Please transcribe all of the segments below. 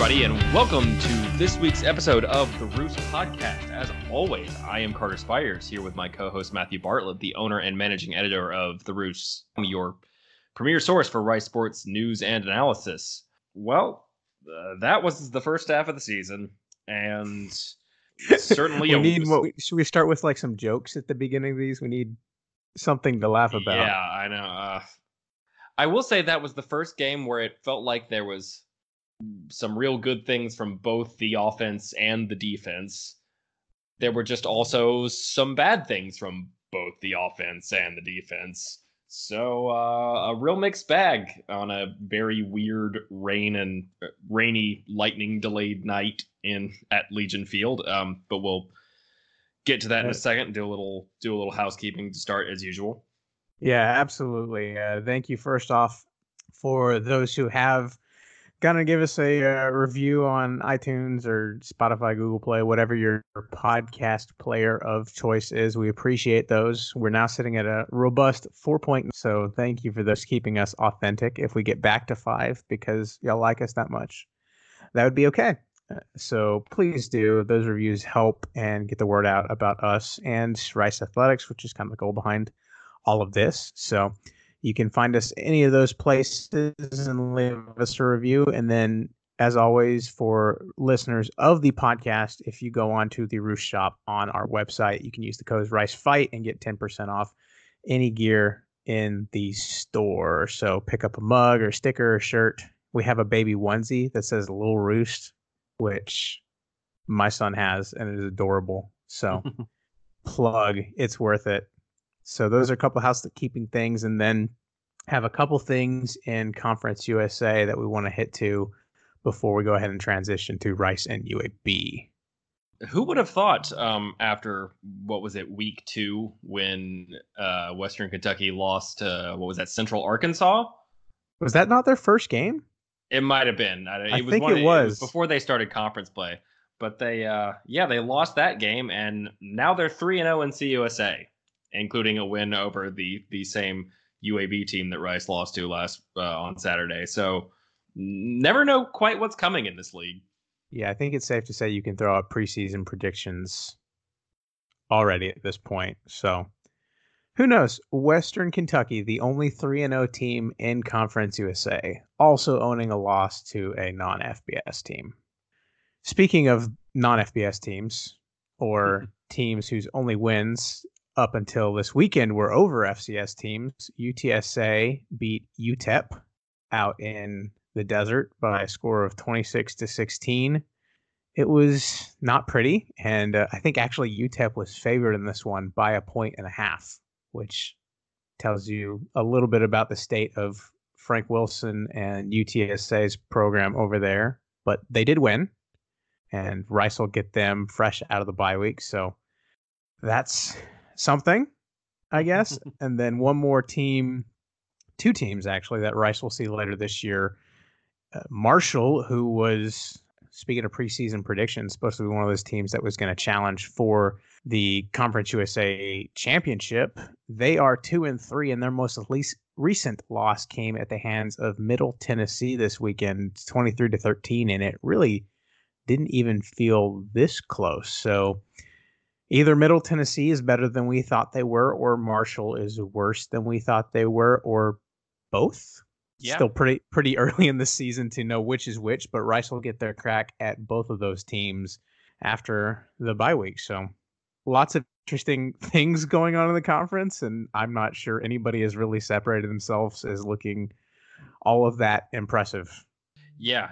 everybody, and welcome to this week's episode of the Roost Podcast. As always, I am Carter Spires, here with my co-host Matthew Bartlett, the owner and managing editor of The Roost, your premier source for Rice sports news and analysis. Well, that was the first half of the season, and certainly should we start with like some jokes at the beginning of these? We need something to laugh about. Yeah, I know. I will say that was the first game where it felt like there was some real good things from both the offense and the defense. There were just also some bad things from both the offense and the defense. So a real mixed bag on a very weird rainy, lightning delayed night at Legion Field. But we'll get to that in a second. Do a little housekeeping to start as usual. Yeah, absolutely. Thank you first off for those who have gonna give us a review on iTunes or Spotify, Google Play, whatever your podcast player of choice is. We appreciate those. We're now sitting at a robust 4.0. So thank you for those, keeping us authentic. If we get back to 5 because y'all like us that much, that would be okay. So please do. Those reviews help and get the word out about us and Rice Athletics, which is kind of the goal behind all of this. So you can find us any of those places and leave us a review. And then, as always, for listeners of the podcast, if you go on to the Roost shop on our website, you can use the code RICEFIGHT and get 10% off any gear in the store. So pick up a mug or sticker or shirt. We have a baby onesie that says Little Roost, which my son has, and it is adorable. So plug, it's worth it. So those are a couple housekeeping things, and then have a couple things in Conference USA that we want to hit to before we go ahead and transition to Rice and UAB. Who would have thought after, week 2 when Western Kentucky lost to, Central Arkansas? Was that not their first game? It might have been. I think it was before they started conference play. But they lost that game, and now they're 3-0 in CUSA, including a win over the same UAB team that Rice lost to last on Saturday. So never know quite what's coming in this league. Yeah, I think it's safe to say you can throw out preseason predictions already at this point. So who knows? Western Kentucky, the only 3-0 team in Conference USA, also owning a loss to a non-FBS team. Speaking of non-FBS teams, or teams whose only wins up until this weekend were over FCS teams, UTSA beat UTEP out in the desert by a score of 26-16. It was not pretty, and I think actually UTEP was favored in this one by 1.5 points, which tells you a little bit about the state of Frank Wilson and UTSA's program over there. But they did win, and Rice will get them fresh out of the bye week, so that's something, I guess. And then one more team, 2 teams actually, that Rice will see later this year. Marshall, who was, speaking of preseason predictions, supposed to be one of those teams that was going to challenge for the Conference USA championship. They are 2-3, and their most recent loss came at the hands of Middle Tennessee this weekend, 23-13, and it really didn't even feel this close. So either Middle Tennessee is better than we thought they were, or Marshall is worse than we thought they were, or both. Yeah. Still pretty early in the season to know which is which, but Rice will get their crack at both of those teams after the bye week. So lots of interesting things going on in the conference, and I'm not sure anybody has really separated themselves as looking all of that impressive. Yeah,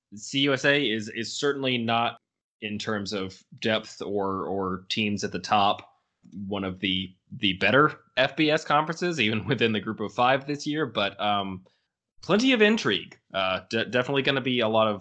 CUSA is certainly not, in terms of depth or teams at the top, one of the better FBS conferences, even within the group of 5 this year. But plenty of intrigue. Definitely going to be a lot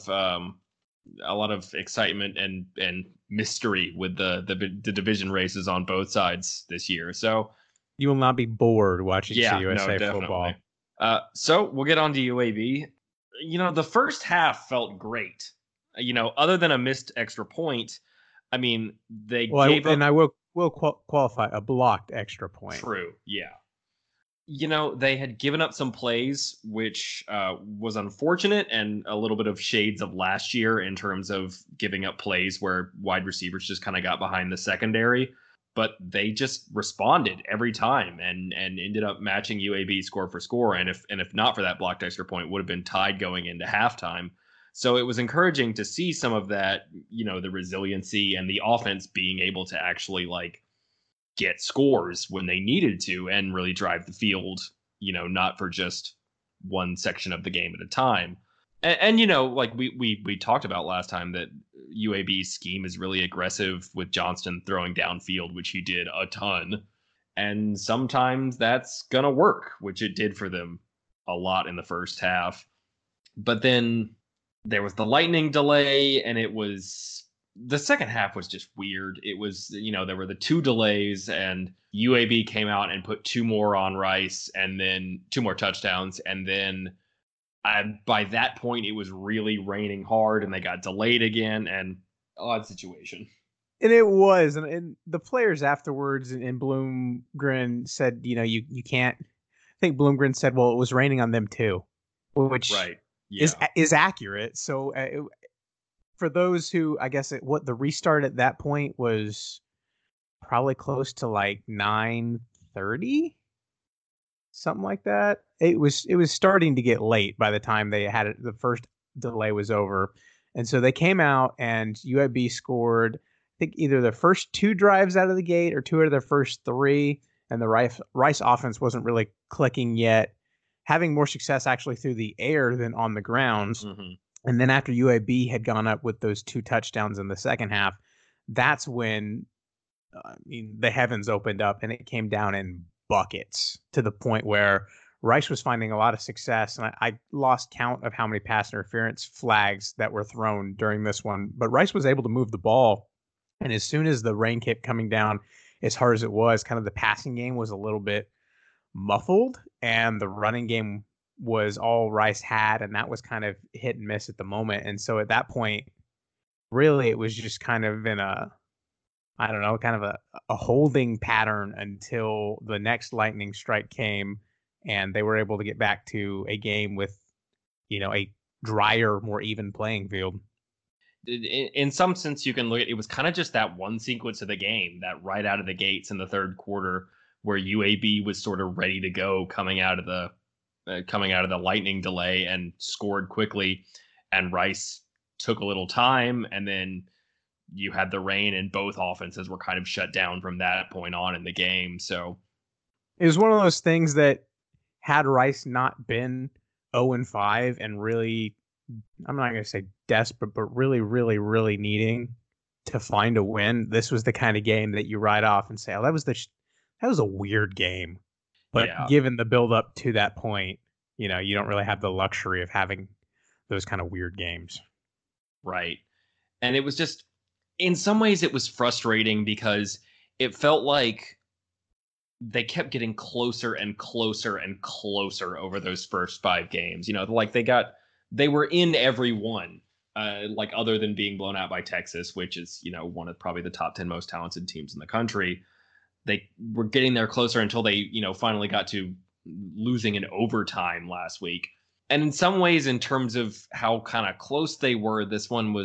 of excitement and mystery with the division races on both sides this year. So you will not be bored watching CUSA football. So we'll get on to UAB. The first half felt great. Other than a missed extra point, I mean, they gave up. And I will qualify a blocked extra point. True, yeah. They had given up some plays, which was unfortunate, and a little bit of shades of last year in terms of giving up plays where wide receivers just kind of got behind the secondary. But they just responded every time and ended up matching UAB score for score. And if not for that blocked extra point, would have been tied going into halftime. So it was encouraging to see some of that, the resiliency and the offense being able to actually get scores when they needed to and really drive the field, not for just one section of the game at a time. And like we talked about last time, that UAB's scheme is really aggressive with Johnston throwing downfield, which he did a ton. And sometimes that's going to work, which it did for them a lot in the first half. But then there was the lightning delay, and the second half was just weird. It was, there were the 2 delays, and UAB came out and put 2 more on Rice, and then 2 more touchdowns. And then by that point, it was really raining hard, and they got delayed again, and odd situation. And it was, and the players afterwards, and Bloomgren said, you can't. I think Bloomgren said, well, it was raining on them too, which right. Yeah. is accurate. So for those who, I guess, the restart at that point was probably close to like 9:30, something like that. It was starting to get late by the time they had it. The first delay was over, and so they came out, and UAB scored, I think, either the first 2 drives out of the gate or 2 out of their first 3, and the Rice offense wasn't really clicking yet, having more success actually through the air than on the ground. Mm-hmm. And then after UAB had gone up with those 2 touchdowns in the second half, that's when the heavens opened up, and it came down in buckets to the point where Rice was finding a lot of success. And I lost count of how many pass interference flags that were thrown during this one. But Rice was able to move the ball. And as soon as the rain kept coming down as hard as it was, kind of the passing game was a little bit muffled, and the running game was all Rice had, and that was kind of hit and miss at the moment. And so at that point, really, it was just kind of in kind of a holding pattern until the next lightning strike came, and they were able to get back to a game with, a drier, more even playing field. In some sense, you can look at it was kind of just that one sequence of the game, that right out of the gates in the third quarter, where UAB was sort of ready to go coming out of the lightning delay and scored quickly, and Rice took a little time, and then you had the rain, and both offenses were kind of shut down from that point on in the game. So it was one of those things that, had Rice not been 0-5 and really, I'm not going to say desperate, but really, really, really needing to find a win, this was the kind of game that you write off and say, oh, that was a weird game. But given the build up to that point, you don't really have the luxury of having those kind of weird games. Right. And it was just, in some ways, it was frustrating because it felt like they kept getting closer and closer and closer over those first 5 games. Like they were in every one, other than being blown out by Texas, which is, one of probably the top 10 most talented teams in the country. They were getting there closer until they, finally got to losing in overtime last week. And in some ways, in terms of how kind of close they were, this one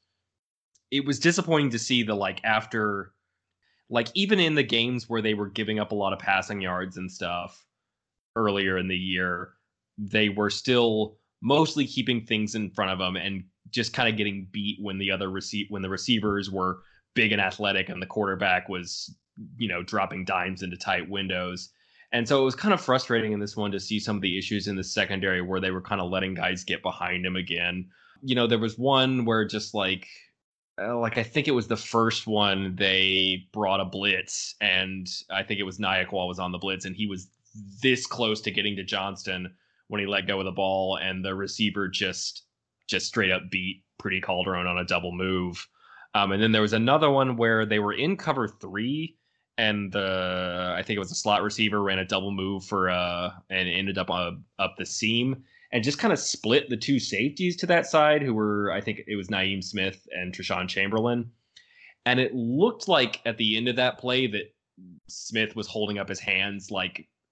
it was disappointing to see after, even in the games where they were giving up a lot of passing yards and stuff earlier in the year, they were still mostly keeping things in front of them and just kind of getting beat when when the receivers were big and athletic and the quarterback was, dropping dimes into tight windows. And so it was kind of frustrating in this one to see some of the issues in the secondary where they were kind of letting guys get behind him again. There was one where just I think it was the first one, they brought a blitz, and I think it was Nyaqua was on the blitz, and he was this close to getting to Johnston when he let go of the ball, and the receiver just straight up beat Pretty Calderon on a double move. And then there was another one where they were in cover 3, and I think it was a slot receiver ran a double move and ended up up the seam, and just kind of split the 2 safeties to that side, who were, I think it was Naeem Smith and Treshawn Chamberlain. And it looked like at the end of that play that Smith was holding up his hands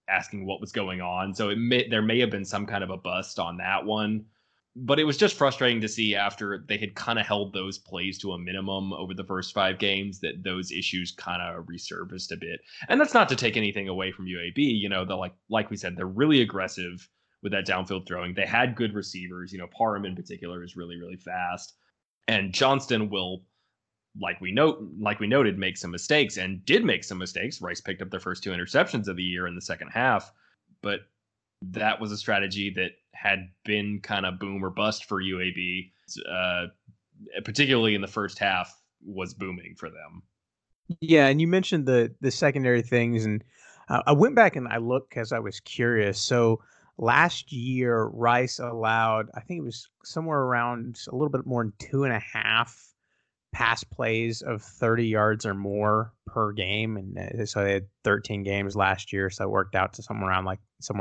asking what was going on. So there may have been some kind of a bust on that one. But it was just frustrating to see after they had kind of held those plays to a minimum over the first 5 games that those issues kind of resurfaced a bit. And that's not to take anything away from UAB. You know, like we said, they're really aggressive with that downfield throwing. They had good receivers. You know, Parham in particular is really, really fast. And Johnston will, like we noted, make some mistakes, and did make some mistakes. Rice picked up their first 2 interceptions of the year in the second half, but that was a strategy that had been kind of boom or bust for UAB, particularly in the first half, was booming for them. Yeah, and you mentioned the secondary things, and I went back and I looked because I was curious. So last year, Rice allowed, I think it was somewhere around a little bit more than 2.5 pass plays of 30 yards or more per game, and so they had 13 games last year, so it worked out to somewhere in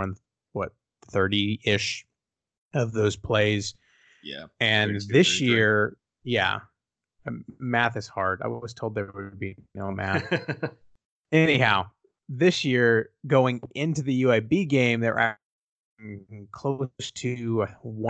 30-ish of those plays. Yeah. And this year, yeah, math is hard. I was told there would be no math. Anyhow, this year, going into the UAB game, they're close to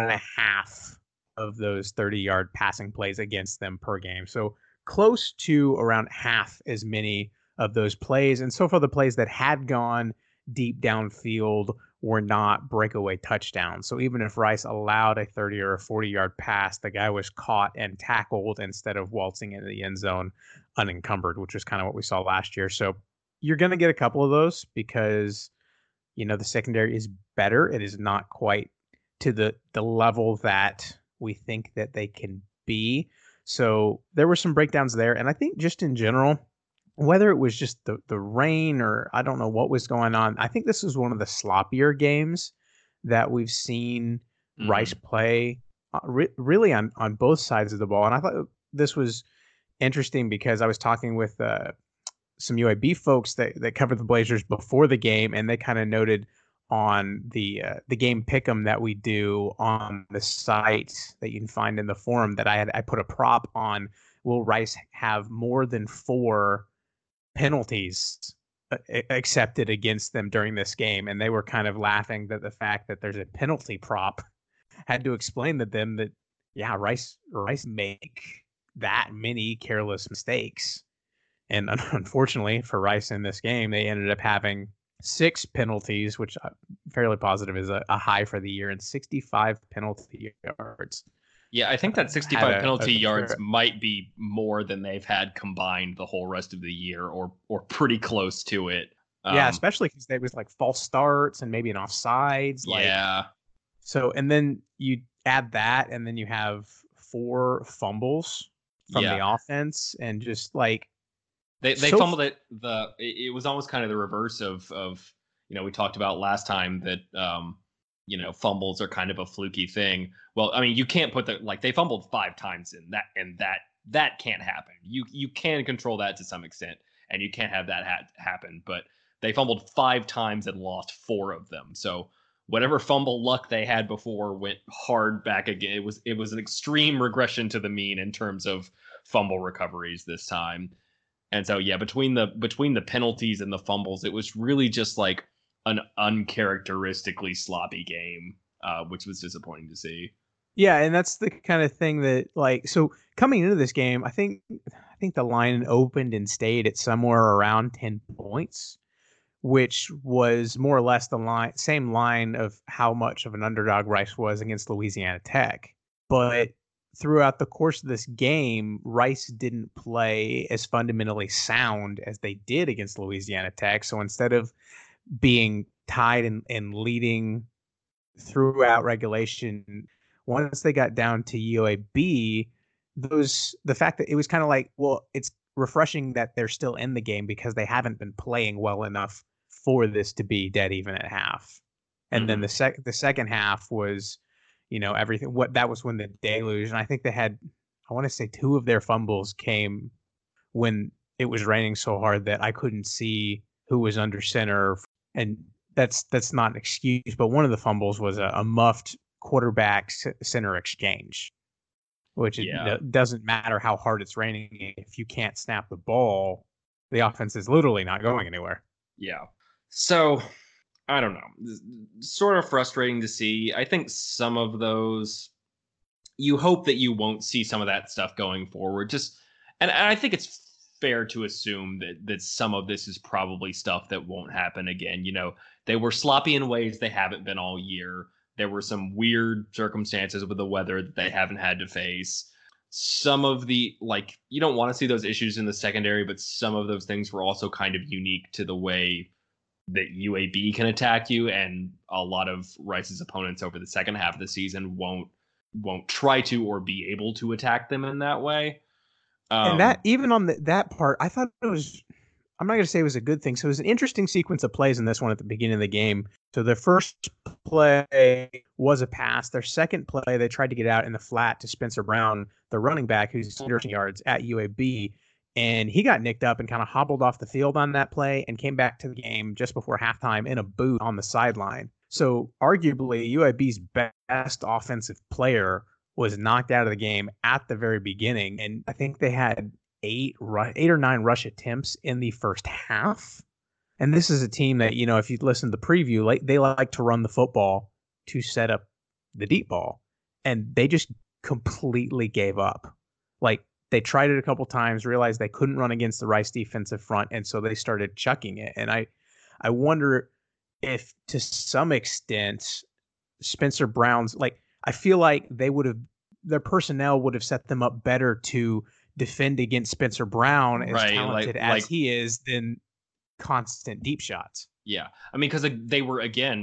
1.5 of those 30-yard passing plays against them per game. So close to around half as many of those plays. And so far, the plays that had gone deep downfield were not breakaway touchdowns. So even if Rice allowed a 30 or a 40-yard pass, the guy was caught and tackled instead of waltzing into the end zone unencumbered, which was kind of what we saw last year. So you're going to get a couple of those because, you know, the secondary is better. It is not quite to the level that we think that they can be. So there were some breakdowns there. And I think just in general, whether it was just the rain or I don't know what was going on, I think this was one of the sloppier games that we've seen Rice play really on both sides of the ball. And I thought this was interesting because I was talking with some UAB folks that covered the Blazers before the game, and they kind of noted on the game pick'em that we do on the site that you can find in the forum that I put a prop on, will Rice have more than 4 penalties accepted against them during this game? And they were kind of laughing that the fact that there's a penalty prop had to explain to them that, yeah, Rice make that many careless mistakes. And unfortunately for Rice in this game, they ended up having 6 penalties, which I'm fairly positive is a high for the year, and 65 penalty yards. Yeah, I think that 65 penalty yards might be more than they've had combined the whole rest of the year, or pretty close to it. Yeah, especially because there was like false starts and maybe an offsides. Yeah. So, and then you add that, and then you have 4 fumbles from the offense, and just like they fumbled it. It was almost kind of the reverse of we talked about last time that fumbles are kind of a fluky thing. Well, I mean, you can't put they fumbled 5 times in that, and that can't happen. You can control that to some extent, and you can't have that happen. But they fumbled 5 times and lost 4 of them. So whatever fumble luck they had before went hard back again. It was an extreme regression to the mean in terms of fumble recoveries this time. And so, yeah, between the penalties and the fumbles, it was really just like an uncharacteristically sloppy game, which was disappointing to see. Yeah, and that's the kind of thing that, so coming into this game, I think the line opened and stayed at somewhere around 10 points, which was more or less the same line of how much of an underdog Rice was against Louisiana Tech. But throughout the course of this game, Rice didn't play as fundamentally sound as they did against Louisiana Tech. So instead of being tied and leading throughout regulation, once they got down to UAB, the fact that it was kind of like, well, it's refreshing that they're still in the game because they haven't been playing well enough for this to be dead even at half. And then the second half was, everything. That was when the deluge, and I think they had, I want to say 2 of their fumbles came when it was raining so hard that I couldn't see who was under center. And that's not an excuse, but one of the fumbles was a muffed quarterback center exchange, which doesn't matter how hard it's raining. If you can't snap the ball, the offense is literally not going anywhere. Yeah. So I don't know, sort of frustrating to see. I think some of those, you hope that you won't see some of that stuff going forward. And I think it's fair to assume that some of this is probably stuff that won't happen again. They were sloppy in ways they haven't been all year. There were some weird circumstances with the weather that they haven't had to face. Some of the, like, you don't want to see those issues in the secondary, but some of those things were also kind of unique to the way that UAB can attack you, and a lot of Rice's opponents over the second half of the season won't try to or be able to attack them in that way. And that even on that part, I thought it was. I'm not going to say it was a good thing. So it was an interesting sequence of plays in this one at the beginning of the game. So their first play was a pass. Their second play, they tried to get out in the flat to Spencer Brown, the running back who's 100 yards at UAB. And he got nicked up and kind of hobbled off the field on that play and came back to the game just before halftime in a boot on the sideline. So arguably UAB's best offensive player was knocked out of the game at the very beginning. And I think they had eight or nine rush attempts in the first half. And this is a team that, if you listen to the preview, they like to run the football to set up the deep ball. And they just completely gave up. Like, they tried it a couple times, realized they couldn't run against the Rice defensive front, and so they started chucking it. And I wonder if, to some extent, Spencer Brown's, I feel like their personnel would have set them up better to defend against Spencer Brown, as talented as he is, than constant deep shots. Yeah, I mean, because they were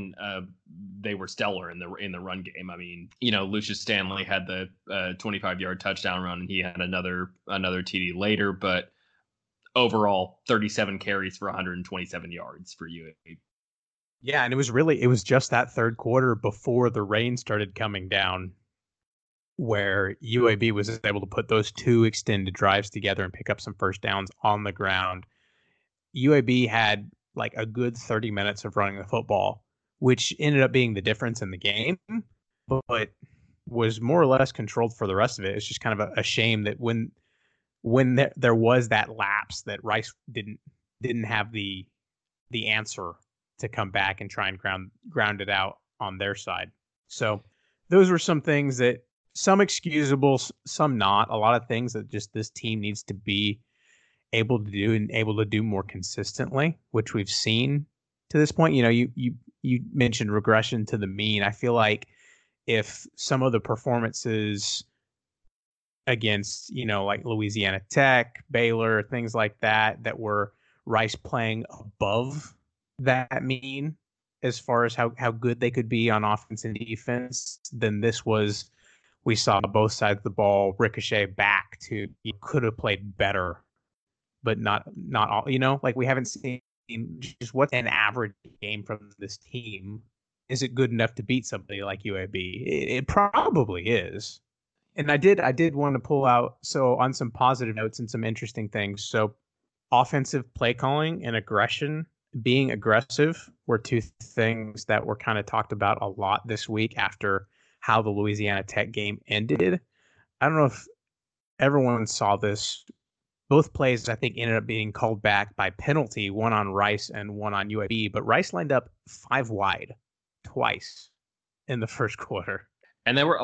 stellar in the run game. I mean, Lucius Stanley had the 25-yard touchdown run, and he had another TD later. But overall, 37 carries for 127 yards for UAB. Yeah, and it was just that third quarter before the rain started coming down, where UAB was able to put those two extended drives together and pick up some first downs on the ground. UAB had a good 30 minutes of running the football, which ended up being the difference in the game, but was more or less controlled for the rest of it. It's just kind of a shame that when there was that lapse, that Rice didn't have the answer to come back and try and ground it out on their side. So those were some things that, some excusable, some not. A lot of things that just this team needs to be able to do, and able to do more consistently, which we've seen to this point. You mentioned regression to the mean. I feel like if some of the performances against, like Louisiana Tech, Baylor, things like that were Rice playing above that mean as far as how good they could be on offense and defense, then we saw both sides of the ball ricochet back to, you could have played better, but not all. We haven't seen just what's an average game from this team. Is it good enough to beat somebody like UAB? It probably is. And I did want to pull out, so on some positive notes and some interesting things. So offensive play calling and aggression, being aggressive, were two things that were kind of talked about a lot this week after how the Louisiana Tech game ended. I don't know if everyone saw this. Both plays, I think, ended up being called back by penalty, one on Rice and one on UAB. But Rice lined up 5 wide twice in the first quarter. And they were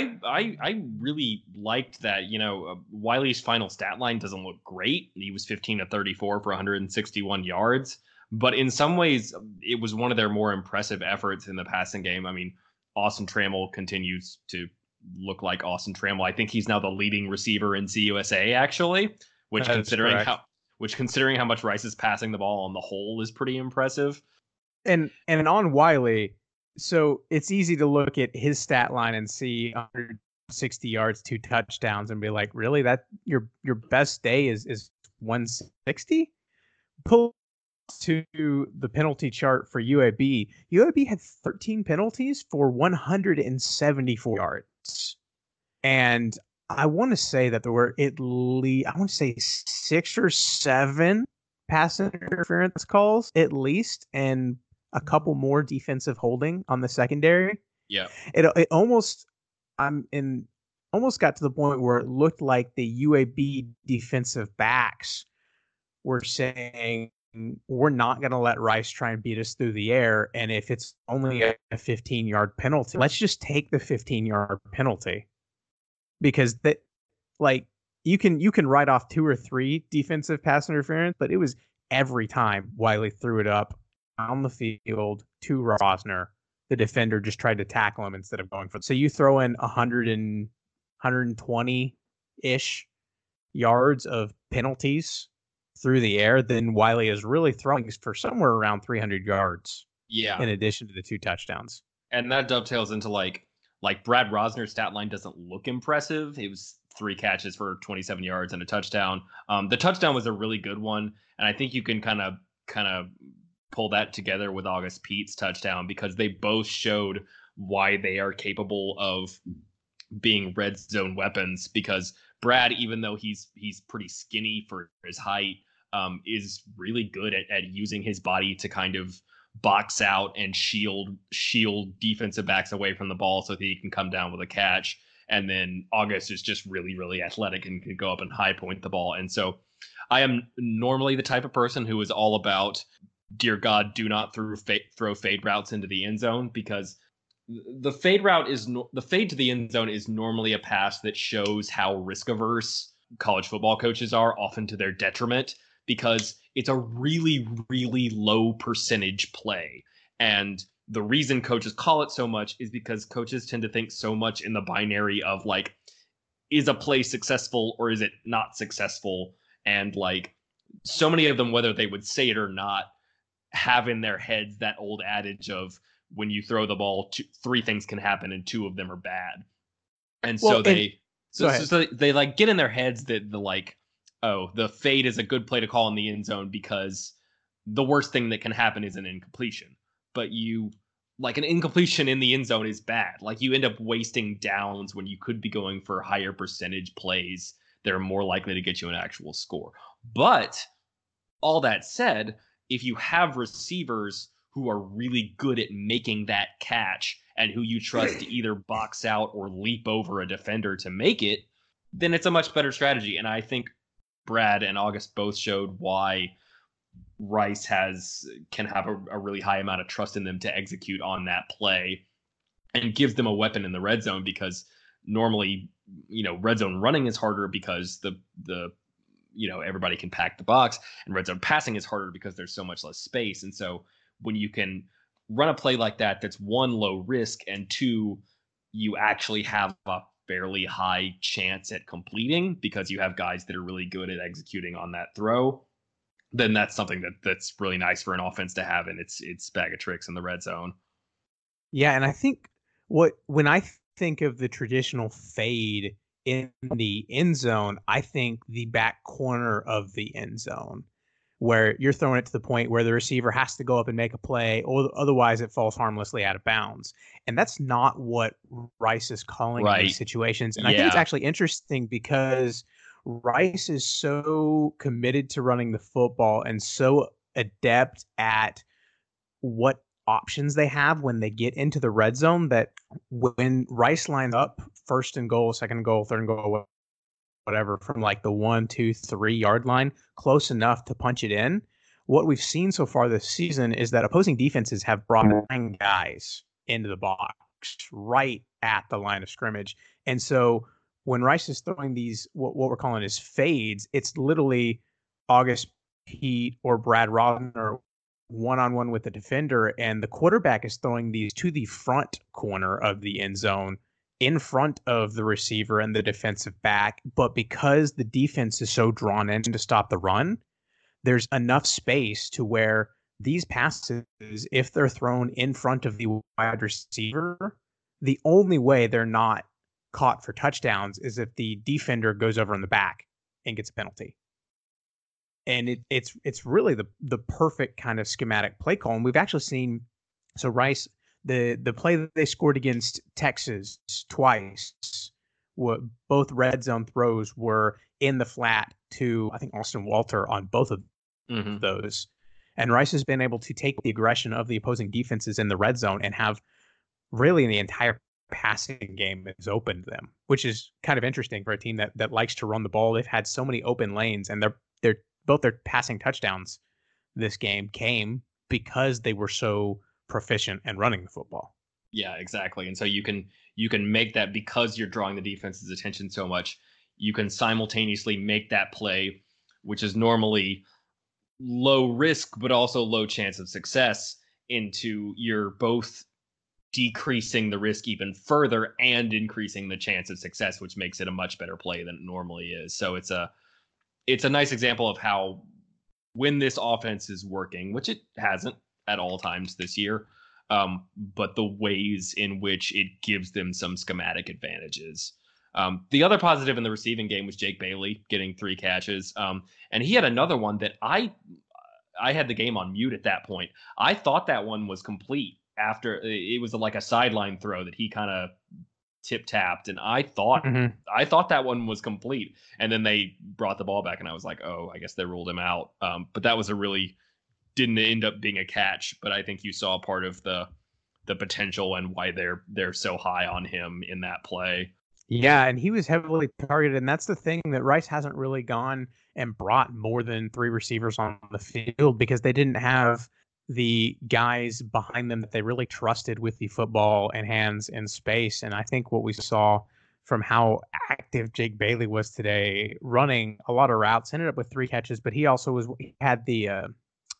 I really liked that. Wiley's final stat line doesn't look great. He was 15 of 34 for 161 yards. But in some ways, it was one of their more impressive efforts in the passing game. I mean, Austin Trammell continues to look like Austin Trammell. I think he's now the leading receiver in CUSA, actually, which considering how much Rice is passing the ball on the whole is pretty impressive. And on Wiley, so it's easy to look at his stat line and see 160 yards, 2 touchdowns, and be like, really, that your best day is 160? Pull to the penalty chart for UAB. UAB had 13 penalties for 174 yards. And I want to say that there were at least, 6 or 7 pass interference calls at least, and a couple more defensive holding on the secondary. Yeah. It almost got to the point where it looked like the UAB defensive backs were saying, we're not going to let Rice try and beat us through the air. And if it's only a 15-yard penalty, let's just take the 15-yard penalty, because that, like, you can write off 2 or 3 defensive pass interference, but it was every time Wiley threw it up on the field to Rosner, the defender just tried to tackle him instead of going for it. So you throw in 120-ish yards of penalties through the air, then Wiley is really throwing for somewhere around 300 yards. Yeah. In addition to the 2 touchdowns. And that dovetails into like Brad Rosner's stat line doesn't look impressive. It was 3 catches for 27 yards and a touchdown. The touchdown was a really good one, and I think you can kind of pull that together with August Pete's touchdown, because they both showed why they are capable of being red zone weapons. Because Brad, even though he's pretty skinny for his height, is really good at using his body to kind of box out and shield defensive backs away from the ball so that he can come down with a catch. And then August is just really, really athletic and can go up and high point the ball. And so I am normally the type of person who is all about, dear God, do not throw fade routes into the end zone, because the fade to the end zone is normally a pass that shows how risk averse college football coaches are, often to their detriment, because it's a really, really low percentage play. And the reason coaches call it so much is because coaches tend to think so much in the binary of, like, is a play successful or is it not successful? And, like, so many of them, whether they would say it or not, have in their heads that old adage of, when you throw the ball, 3 things can happen and 2 of them are bad. And so they like get in their heads that the fade is a good play to call in the end zone because the worst thing that can happen is an incompletion. But an incompletion in the end zone is bad. Like, you end up wasting downs when you could be going for higher percentage plays that are more likely to get you an actual score. But all that said, if you have receivers who are really good at making that catch and who you trust to either box out or leap over a defender to make it, then it's a much better strategy. And I think Brad and August both showed why Rice can have a really high amount of trust in them to execute on that play, and gives them a weapon in the red zone, because normally, red zone running is harder because the everybody can pack the box, and red zone passing is harder because there's so much less space. And so when you can run a play like that, that's 1, low risk, and 2, you actually have a fairly high chance at completing because you have guys that are really good at executing on that throw, then that's something that's really nice for an offense to have in its bag of tricks in the red zone. Yeah, and I think when I think of the traditional fade in the end zone, I think the back corner of the end zone, where you're throwing it to the point where the receiver has to go up and make a play, or otherwise it falls harmlessly out of bounds. And that's not what Rice is calling in these situations. And I think it's actually interesting because Rice is so committed to running the football and so adept at what options they have when they get into the red zone that when Rice lines up 1st and goal, 2nd and goal, 3rd and goal, whatever, from like the 1, 2, 3 yard line, close enough to punch it in. What we've seen so far this season is that opposing defenses have brought 9 guys into the box right at the line of scrimmage. And so when Rice is throwing these, what we're calling is fades, it's literally August Pete or Brad Rosner one-on-one with the defender, and the quarterback is throwing these to the front corner of the end zone in front of the receiver and the defensive back. But because the defense is so drawn in to stop the run, there's enough space to where these passes, if they're thrown in front of the wide receiver, the only way they're not caught for touchdowns is if the defender goes over in the back and gets a penalty. And it's really the perfect kind of schematic play call. And we've actually seen, so Rice, the play that they scored against Texas twice, both red zone throws were in the flat to, I think, Austin Walter on both of those. And Rice has been able to take the aggression of the opposing defenses in the red zone and have really the entire passing game is open to them, which is kind of interesting for a team that likes to run the ball. They've had so many open lanes, and they're both their passing touchdowns this game came because they were so proficient in running the football. Yeah, exactly. And so you can make that because you're drawing the defense's attention so much. You can simultaneously make that play, which is normally low risk but also low chance of success, into you're both decreasing the risk even further and increasing the chance of success, which makes it a much better play than it normally is. So it's a nice example of how, when this offense is working, which it hasn't at all times this year, but the ways in which it gives them some schematic advantages. The other positive in the receiving game was Jake Bailey getting 3 catches. And he had another one that I had the game on mute at that point. I thought that one was complete after it was like a sideline throw that he kind of tip tapped, and I thought that one was complete. And then they brought the ball back, and I was like, oh, I guess they ruled him out. But that was didn't end up being a catch. But I think you saw part of the potential and why they're so high on him in that play. Yeah, and he was heavily targeted, and that's the thing that Rice hasn't really gone and brought more than 3 receivers on the field because they didn't have the guys behind them that they really trusted with the football and hands and space. And I think what we saw from how active Jake Bailey was today, running a lot of routes, ended up with 3 catches, but he had the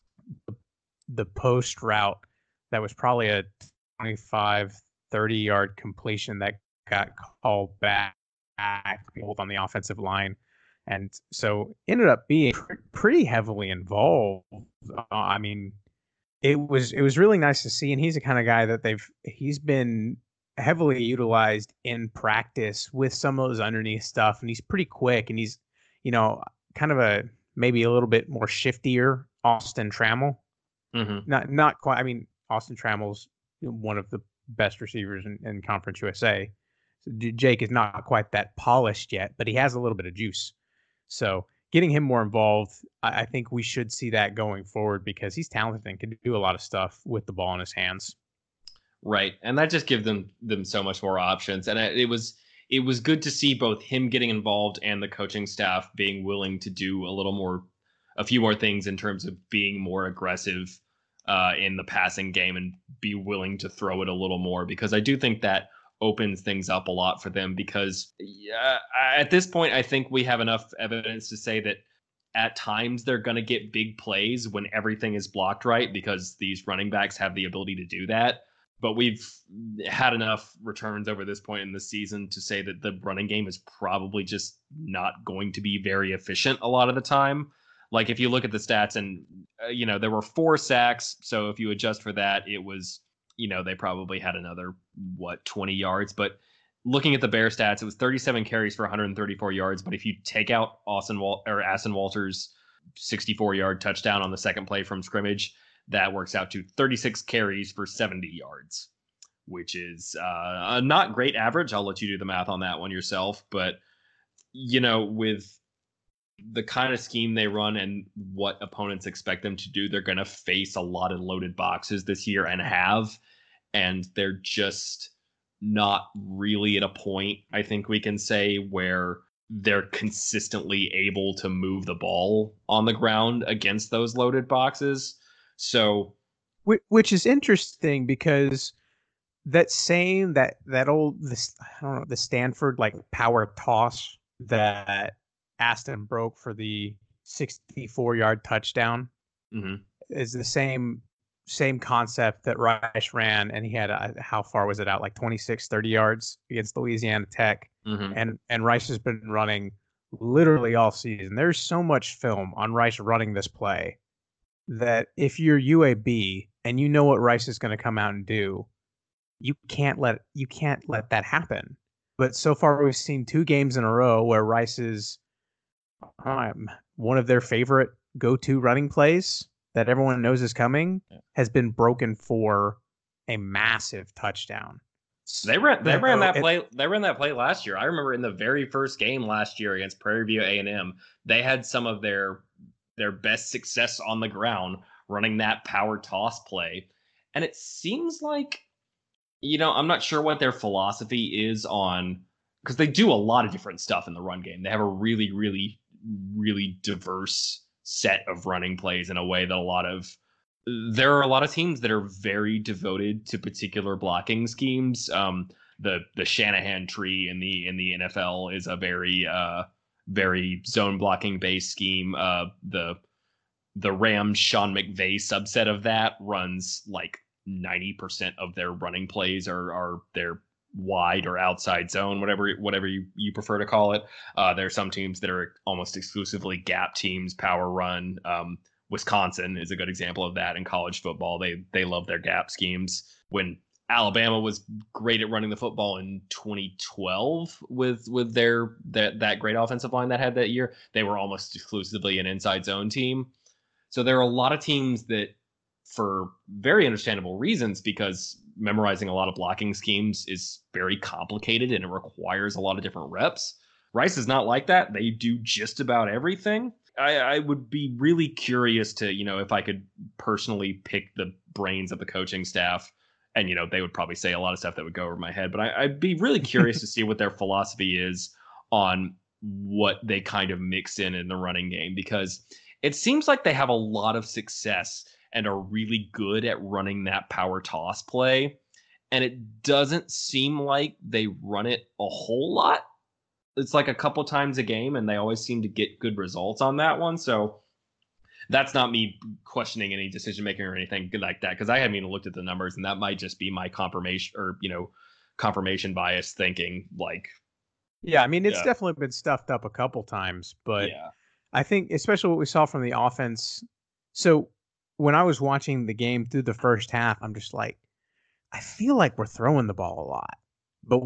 post route that was probably a 25, 30-yard completion that got called back on the offensive line. And so ended up being pretty heavily involved. I mean, it was really nice to see. And he's the kind of guy that he's been heavily utilized in practice with some of those underneath stuff. And he's pretty quick, and he's, kind of maybe a little bit more shiftier Austin Trammell. Mm-hmm. Not quite. I mean, Austin Trammell's one of the best receivers in Conference USA. So Jake is not quite that polished yet, but he has a little bit of juice. So getting him more involved, I think we should see that going forward because he's talented and can do a lot of stuff with the ball in his hands. Right, and that just gives them so much more options. And it was good to see both him getting involved and the coaching staff being willing to do a few more things in terms of being more aggressive in the passing game and be willing to throw it a little more, because I do think that opens things up a lot for them. Because at this point, I think we have enough evidence to say that at times they're going to get big plays when everything is blocked right, because these running backs have the ability to do that. But we've had enough returns over this point in the season to say that the running game is probably just not going to be very efficient a lot of the time. Like if you look at the stats, and there were 4 sacks, so if you adjust for that, it was, they probably had another 20 yards. But looking at the Bear stats, it was 37 carries for 134 yards. But if you take out Assen Walter's 64-yard touchdown on the second play from scrimmage, that works out to 36 carries for 70 yards, which is a not great average. I'll let you do the math on that one yourself. But, with the kind of scheme they run and what opponents expect them to do, they're going to face a lot of loaded boxes this year and have. And they're just not really at a point, I think we can say, where they're consistently able to move the ball on the ground against those loaded boxes. So, which is interesting because the Stanford like power toss that Aston broke for the 64-yard touchdown is the same concept that Rice ran, and he had how far was it out? Like 26, 30 yards against Louisiana Tech. And Rice has been running literally all season. There's so much film on Rice running this play that if you're UAB and you know what Rice is going to come out and do, you can't let that happen. But so far we've seen 2 games in a row where Rice is one of their favorite go-to running plays that everyone knows is coming has been broken for a massive touchdown. They ran that play. They ran that play last year. I remember in the very first game last year against Prairie View A&M, they had some of their best success on the ground running that power toss play. And it seems like, I'm not sure what their philosophy is on, because they do a lot of different stuff in the run game. They have a really, really, really diverse set of running plays in a way that there are a lot of teams that are very devoted to particular blocking schemes. The Shanahan tree in the NFL is a very zone blocking based scheme. The Rams Sean McVay subset of that runs like 90% of their running plays are their wide or outside zone, whatever you prefer to call it. There are some teams that are almost exclusively gap teams, power run. Wisconsin is a good example of that in college football. They love their gap schemes. When Alabama was great at running the football in 2012 with that great offensive line that had that year, they were almost exclusively an inside zone team. So there are a lot of teams that, for very understandable reasons, because memorizing a lot of blocking schemes is very complicated and it requires a lot of different reps. Rice is not like that. They do just about everything. I would be really curious to, if I could personally pick the brains of the coaching staff, and, they would probably say a lot of stuff that would go over my head, but I'd be really curious to see what their philosophy is on what they kind of mix in the running game, because it seems like they have a lot of success and are really good at running that power toss play. And it doesn't seem like they run it a whole lot. It's like a couple times a game, and they always seem to get good results on that one. So that's not me questioning any decision making or anything like that, because I haven't even looked at the numbers, and that might just be my confirmation bias thinking. Like, yeah, I mean, it's definitely been stuffed up a couple times, but yeah. I think especially what we saw from the offense. So when I was watching the game through the first half, I'm just like, I feel like we're throwing the ball a lot. But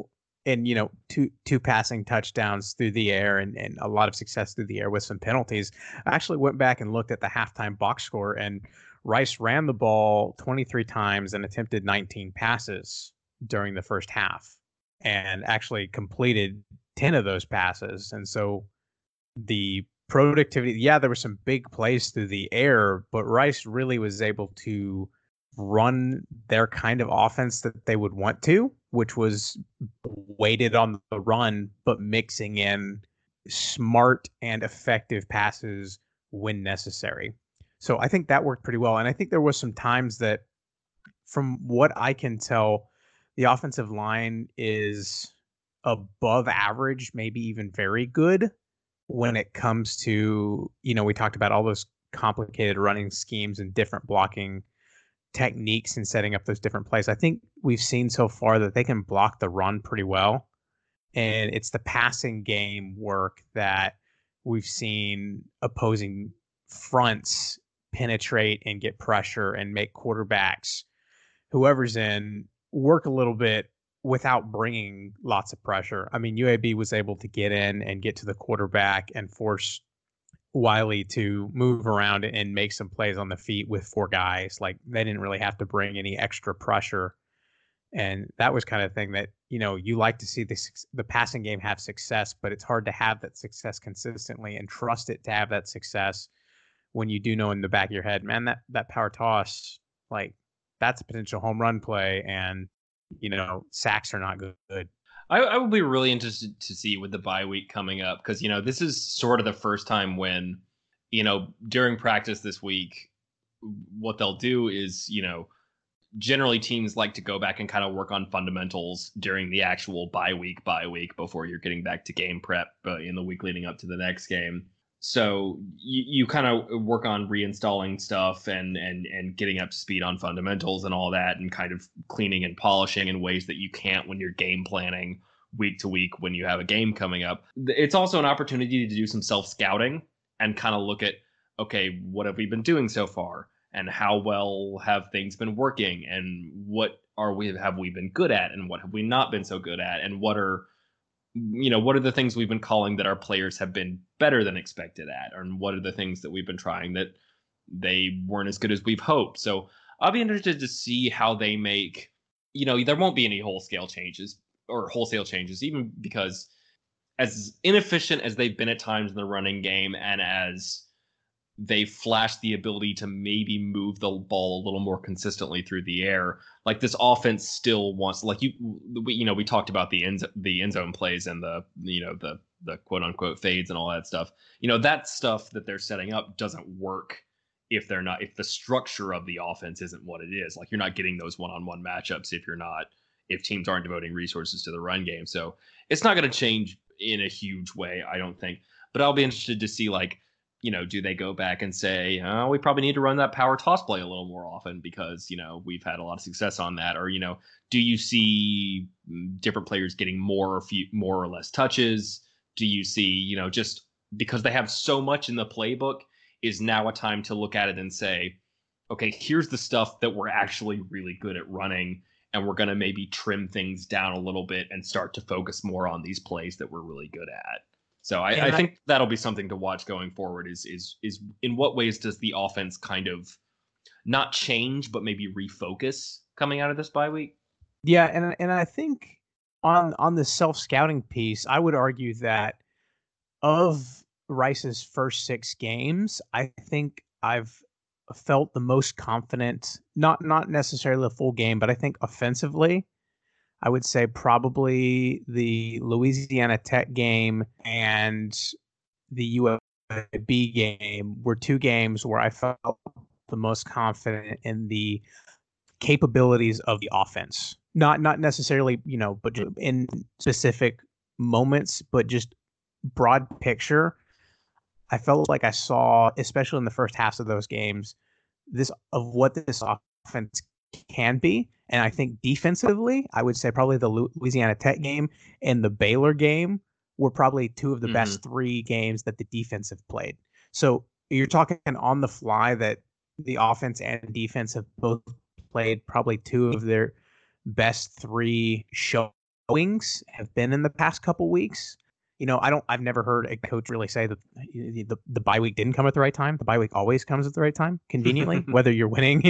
two passing touchdowns through the air and a lot of success through the air with some penalties. I actually went back and looked at the halftime box score, and Rice ran the ball 23 times and attempted 19 passes during the first half and actually completed 10 of those passes. And so the productivity, there were some big plays through the air, but Rice really was able to run their kind of offense that they would want to, which was weighted on the run, but mixing in smart and effective passes when necessary. So I think that worked pretty well. And I think there was some times that, from what I can tell, the offensive line is above average, maybe even very good when it comes to, we talked about all those complicated running schemes and different blocking techniques and setting up those different plays. I think we've seen so far that they can block the run pretty well. And it's the passing game work that we've seen opposing fronts penetrate and get pressure and make quarterbacks, whoever's in, work a little bit without bringing lots of pressure. I mean, UAB was able to get in and get to the quarterback and force Wiley to move around and make some plays on the feet with four guys. Like, they didn't really have to bring any extra pressure. And that was kind of thing that, you like to see the passing game have success, but it's hard to have that success consistently and trust it to have that success when you do know in the back of your head, man, that power toss, like, that's a potential home run play, and, sacks are not good. I will be really interested to see with the bye week coming up, because, this is sort of the first time when, during practice this week, what they'll do is, generally teams like to go back and kind of work on fundamentals during the actual bye week before you're getting back to game prep in the week leading up to the next game. So you kind of work on reinstalling stuff and getting up to speed on fundamentals and all that, and kind of cleaning and polishing in ways that you can't when you're game planning week to week when you have a game coming up. It's also an opportunity to do some self-scouting and kind of look at, okay, what have we been doing so far? And how well have things been working? And what have we been good at? And what have we not been so good at? And what are the things we've been calling that our players have been better than expected at? And what are the things that we've been trying that they weren't as good as we've hoped? So I'll be interested to see how they make, there won't be any wholesale changes, even because as inefficient as they've been at times in the running game, and as they flashed the ability to maybe move the ball a little more consistently through the air, like, this offense still wants, like, we talked about the end zone plays and the the quote unquote fades and all that stuff. You know, that stuff that they're setting up doesn't work if the structure of the offense isn't what it is. Like, you're not getting those one-on-one matchups if teams aren't devoting resources to the run game. So it's not going to change in a huge way, I don't think. But I'll be interested to see, like, you know, do they go back and say, oh, we probably need to run that power toss play a little more often because, you know, we've had a lot of success on that? Or, you know, do you see different players getting more or less touches? Do you see, you know, just because they have so much in the playbook, is now a time to look at it and say, okay, here's the stuff that we're actually really good at running, and we're going to maybe trim things down a little bit and start to focus more on these plays that we're really good at. So I think that'll be something to watch going forward is in what ways does the offense kind of not change, but maybe refocus coming out of this bye week? Yeah, and I think on the self-scouting piece, I would argue that of Rice's first 6 games, I think I've felt the most confident, not necessarily the full game, but I think offensively, I would say probably the Louisiana Tech game and the UAB game were 2 games where I felt the most confident in the capabilities of the offense. Not necessarily, you know, but in specific moments, but just broad picture. I felt like I saw, especially in the first halves of those games, what this offense can be. And I think defensively, I would say probably the Louisiana Tech game and the Baylor game were probably 2 of the best 3 games that the defense have played. So you're talking on the fly that the offense and defense have both played probably 2 of their best 3 showings have been in the past couple weeks. You know, I've never heard a coach really say that the bye week didn't come at the right time. The bye week always comes at the right time, conveniently, whether you're winning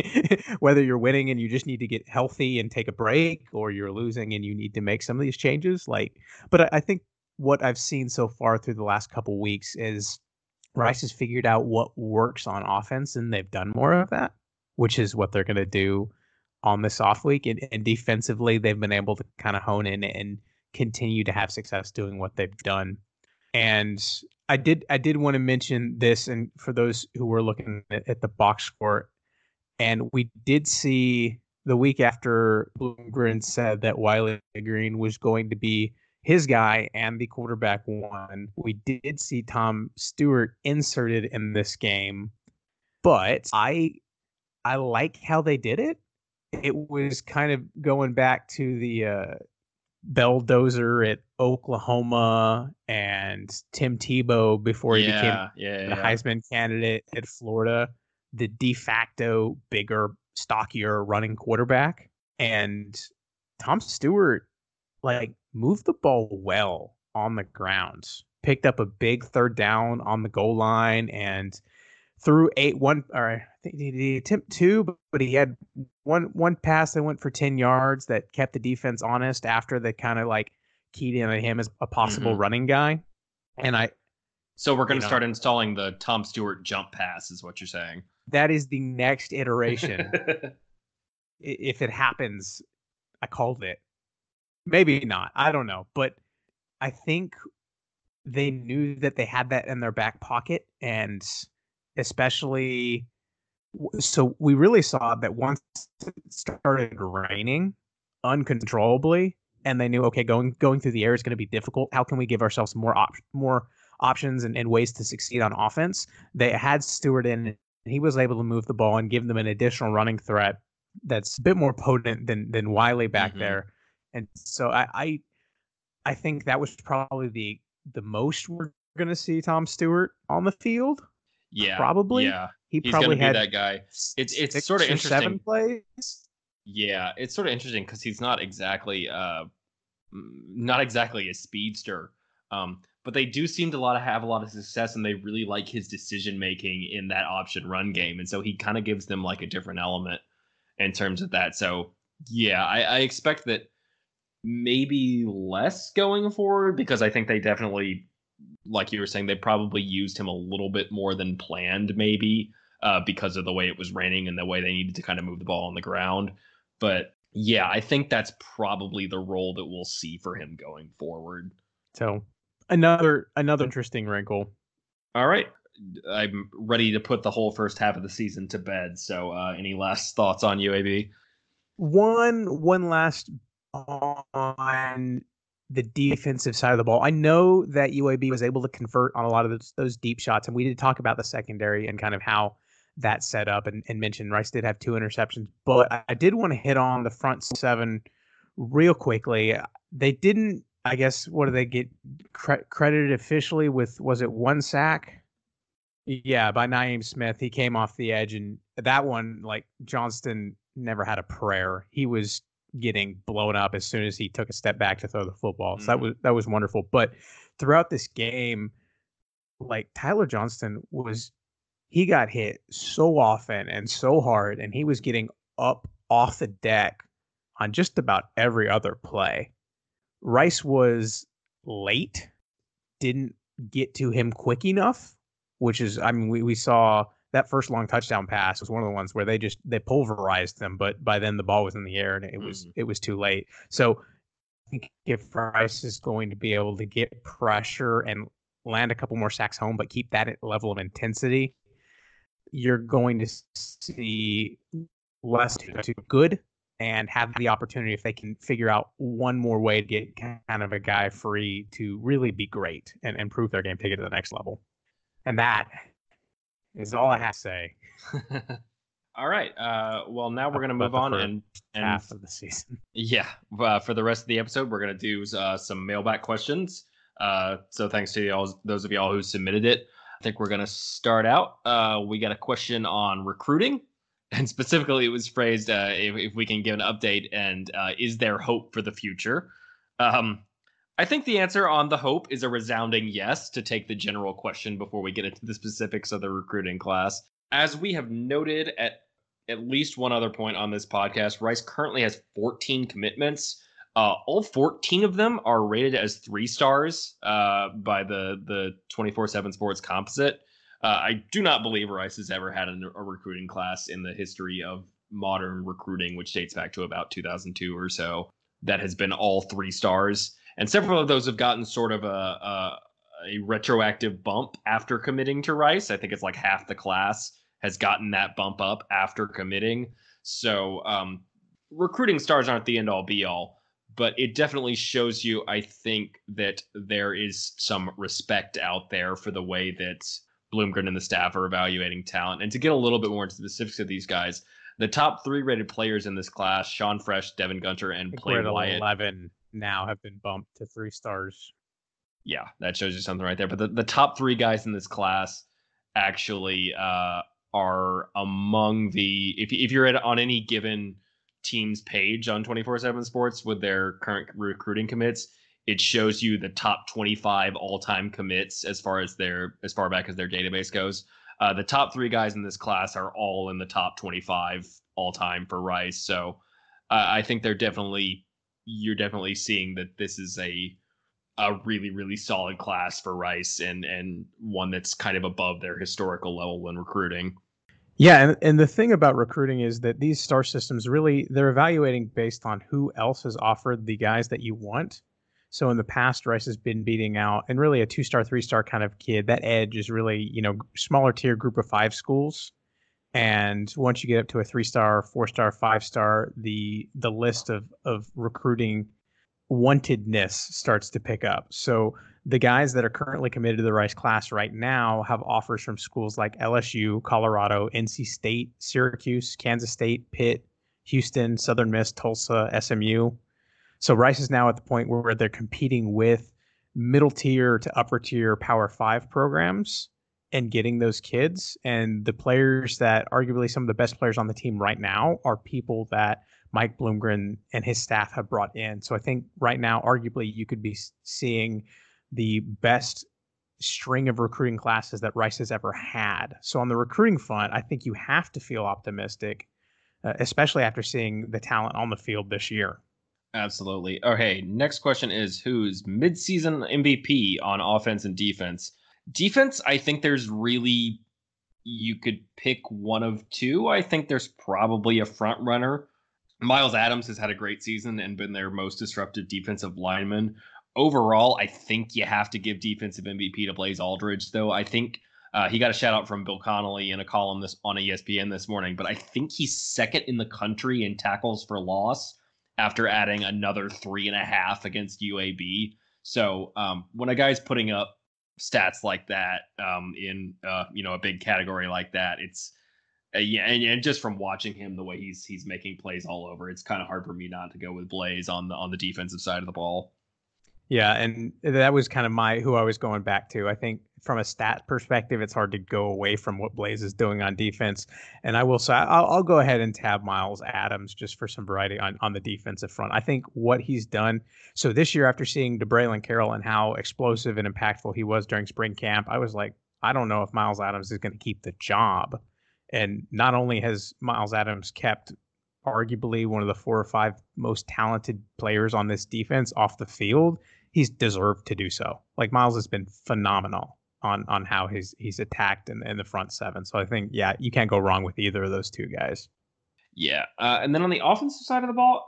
and you just need to get healthy and take a break, or you're losing and you need to make some of these changes. But I think what I've seen so far through the last couple weeks is Rice has figured out what works on offense, and they've done more of that, which is what they're going to do on this off week. And defensively, they've been able to kind of hone in and continue to have success doing what they've done. And I did want to mention this, and for those who were looking at the box score, and we did see the week after Bloomgren said that Wiley Green was going to be his guy and the quarterback one, we did see Tom Stewart inserted in this game. But I like how they did it. It was kind of going back to the Belldozer at Oklahoma and Tim Tebow before he became the Heisman candidate at Florida, the de facto bigger, stockier running quarterback. And Tom Stewart, like, moved the ball well on the ground, picked up a big 3rd down on the goal line, and threw I think he attempted 2, but he had one pass that went for 10 yards that kept the defense honest after they kind of like keyed in on him as a possible running guy. And so we're going to start installing the Tom Stewart jump pass, is what you're saying. That is the next iteration. If it happens, I called it. Maybe not. I don't know. But I think they knew that they had that in their back pocket, and especially so we really saw that once it started raining uncontrollably, and they knew, okay, going through the air is going to be difficult. How can we give ourselves more options and ways to succeed on offense? They had Stewart in, and he was able to move the ball and give them an additional running threat that's a bit more potent than Wiley back there. And so I think that was probably the most we're going to see Tom Stewart on the field. Yeah, probably. Yeah, he's probably had that guy. It's sort of interesting. 7 plays. Yeah, it's sort of interesting because he's not exactly a speedster, but they do seem to have a lot of success, and they really like his decision making in that option run game, and so he kind of gives them like a different element in terms of that. So yeah, I expect that maybe less going forward, because I think they definitely, like you were saying, they probably used him a little bit more than planned, maybe because of the way it was raining and the way they needed to kind of move the ball on the ground. But yeah, I think that's probably the role that we'll see for him going forward. So Another interesting wrinkle. All right. I'm ready to put the whole first half of the season to bed. So, any last thoughts on UAB? One last on the defensive side of the ball. I know that UAB was able to convert on a lot of those deep shots, and we did talk about the secondary and kind of how that set up and mentioned Rice did have 2 interceptions, but I did want to hit on the front 7 real quickly. They didn't, I guess, what do they get credited officially with? Was it 1 sack? Yeah, by Naeem Smith. He came off the edge, and that one, like, Johnston never had a prayer. He was getting blown up as soon as he took a step back to throw the football. So that was wonderful. But throughout this game, like, Tyler Johnston he got hit so often and so hard, and he was getting up off the deck on just about every other play. Rice was late, didn't get to him quick enough, which is, I mean, we saw that first long touchdown pass was one of the ones where they pulverized them, but by then the ball was in the air and it was too late. So I think if Rice is going to be able to get pressure and land a couple more sacks home, but keep that level of intensity, you're going to see less too good and have the opportunity, if they can figure out one more way to get kind of a guy free, to really be great and improve their game, take it to the next level. And that is all I have to say. All right. Well, now we're going to move on and half of the season. Yeah. For the rest of the episode, we're going to do some mailback questions. So thanks to those of y'all who submitted it. I think we're going to start out. We got a question on recruiting, and specifically it was phrased, if we can give an update and is there hope for the future? I think the answer on the hope is a resounding yes, to take the general question before we get into the specifics of the recruiting class. As we have noted at least one other point on this podcast, Rice currently has 14 commitments. All 14 of them are rated as 3 stars by the 24/7 Sports Composite. I do not believe Rice has ever had a recruiting class in the history of modern recruiting, which dates back to about 2002 or so, that has been all 3 stars. And several of those have gotten sort of a retroactive bump after committing to Rice. I think it's like half the class has gotten that bump up after committing. So recruiting stars aren't the end all be all. But it definitely shows you, I think, that there is some respect out there for the way that Bloomgren and the staff are evaluating talent. And to get a little bit more into the specifics of these guys, the top 3 rated players in this class, Sean Fresh, Devin Gunter, and Clay Wyatt, 11 now have been bumped to 3 stars. Yeah, that shows you something right there. But the top 3 guys in this class actually are among the, if you're on any given team's page on 24/7 Sports with their current recruiting commits, it shows you the top 25 all-time commits as far back as their database goes. The top 3 guys in this class are all in the top 25 all-time for Rice. So I think you're definitely seeing that this is a really, really solid class for Rice and one that's kind of above their historical level when recruiting. Yeah, and the thing about recruiting is that these star systems really, they're evaluating based on who else has offered the guys that you want. So in the past, Rice has been beating out, and really a 2-star, 3-star kind of kid. That edge is really, smaller tier group of 5 schools. And once you get up to a 3-star, 4-star, 5-star, the list of recruiting wantedness starts to pick up. So the guys that are currently committed to the Rice class right now have offers from schools like LSU, Colorado, NC State, Syracuse, Kansas State, Pitt, Houston, Southern Miss, Tulsa, SMU. So Rice is now at the point where they're competing with middle tier to upper tier Power 5 programs and getting those kids. And the players that arguably some of the best players on the team right now are people that Mike Bloomgren and his staff have brought in. So I think right now, arguably, you could be seeing the best string of recruiting classes that Rice has ever had. So on the recruiting front, I think you have to feel optimistic, especially after seeing the talent on the field this year. Absolutely. Okay, next question is, who's midseason MVP on offense and defense? Defense, I think there's really, you could pick one of 2. I think there's probably a front runner. Miles Adams has had a great season and been their most disruptive defensive lineman. overall, I think you have to give defensive MVP to Blaze Aldridge, though. I think he got a shout out from Bill Connolly in a column on ESPN this morning, but I think he's second in the country in tackles for loss after adding another 3.5 against UAB. So when a guy's putting up stats like that in a big category like that, it's yeah, and just from watching him, the way he's making plays all over, it's kind of hard for me not to go with Blaze on the defensive side of the ball. Yeah, and that was kind of who I was going back to. I think from a stat perspective, it's hard to go away from what Blaze is doing on defense. And I will say, I'll go ahead and tab Miles Adams just for some variety on the defensive front. I think what he's done. So this year, after seeing DeBraylon Carroll and how explosive and impactful he was during spring camp, I was like, I don't know if Miles Adams is going to keep the job. And not only has Miles Adams kept arguably one of the 4 or 5 most talented players on this defense off the field, he's deserved to do so. Like Miles has been phenomenal on how he's attacked in the front seven. So I think, yeah, you can't go wrong with either of those two guys. Yeah. And then on the offensive side of the ball,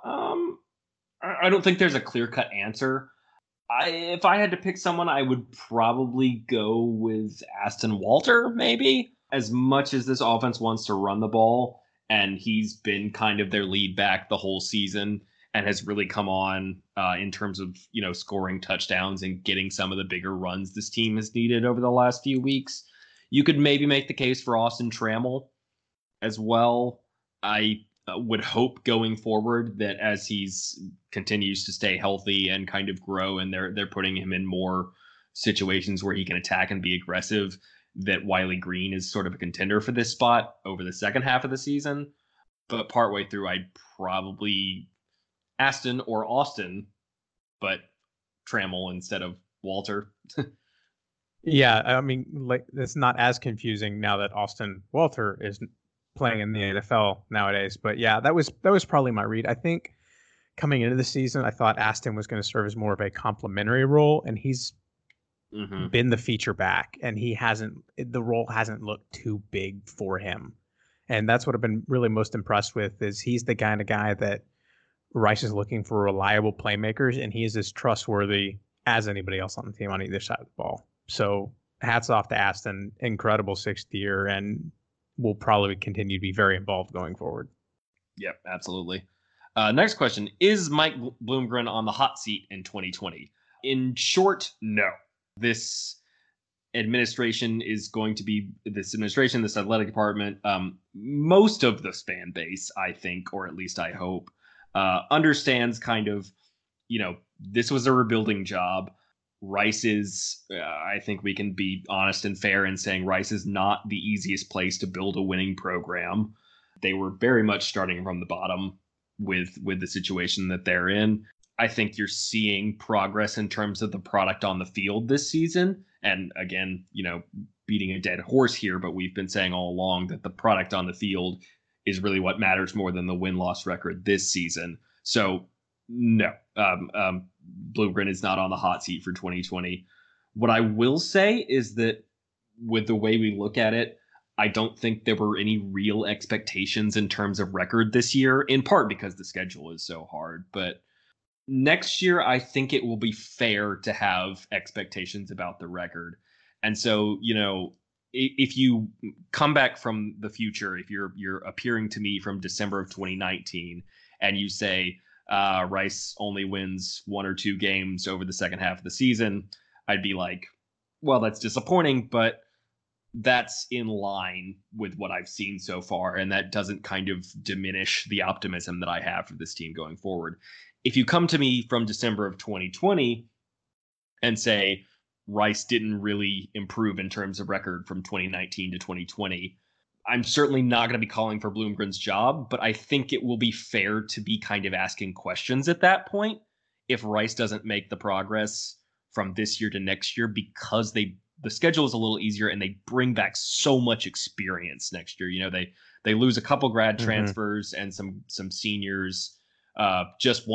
I don't think there's a clear-cut answer. If I had to pick someone, I would probably go with Aston Walter, maybe. As much as this offense wants to run the ball, and he's been kind of their lead back the whole season and has really come on in terms of, scoring touchdowns and getting some of the bigger runs this team has needed over the last few weeks. You could maybe make the case for Austin Trammell as well. I would hope going forward that as he's continues to stay healthy and kind of grow, and they're putting him in more situations where he can attack and be aggressive, that Wiley Green is sort of a contender for this spot over the second half of the season. But partway through, I'd probably Aston or Austin, but Trammell instead of Walter. Yeah, I mean, like it's not as confusing now that Austin Walter is playing in the NFL nowadays. But yeah, that was probably my read. I think coming into the season, I thought Aston was going to serve as more of a complementary role, and he's been the feature back, and the role hasn't looked too big for him. And that's what I've been really most impressed with is he's the kind of guy that Rice is looking for reliable playmakers, and he is as trustworthy as anybody else on the team on either side of the ball. So hats off to Aston, incredible 6th year, and will probably continue to be very involved going forward. Yep, absolutely. Next question, is Mike Bloomgren on the hot seat in 2020? In short, no. This administration, this athletic department, most of this fan base, I think, or at least I hope, understands kind of, this was a rebuilding job. Rice is, I think we can be honest and fair in saying Rice is not the easiest place to build a winning program. They were very much starting from the bottom with the situation that they're in. I think you're seeing progress in terms of the product on the field this season. And again, beating a dead horse here, but we've been saying all along that the product on the field is really what matters more than the win-loss record this season. So no, Bloomgren is not on the hot seat for 2020. What I will say is that with the way we look at it, I don't think there were any real expectations in terms of record this year, in part because the schedule is so hard. But next year, I think it will be fair to have expectations about the record. And so, if you come back from the future, if you're appearing to me from December of 2019 and you say Rice only wins 1 or 2 games over the second half of the season, I'd be like, well, that's disappointing, but that's in line with what I've seen so far. And that doesn't kind of diminish the optimism that I have for this team going forward. If you come to me from December of 2020 and say Rice didn't really improve in terms of record from 2019 to 2020, I'm certainly not going to be calling for Bloomgren's job, but I think it will be fair to be kind of asking questions at that point if Rice doesn't make the progress from this year to next year, because the schedule is a little easier and they bring back so much experience next year. They lose a couple grad transfers and some seniors. Just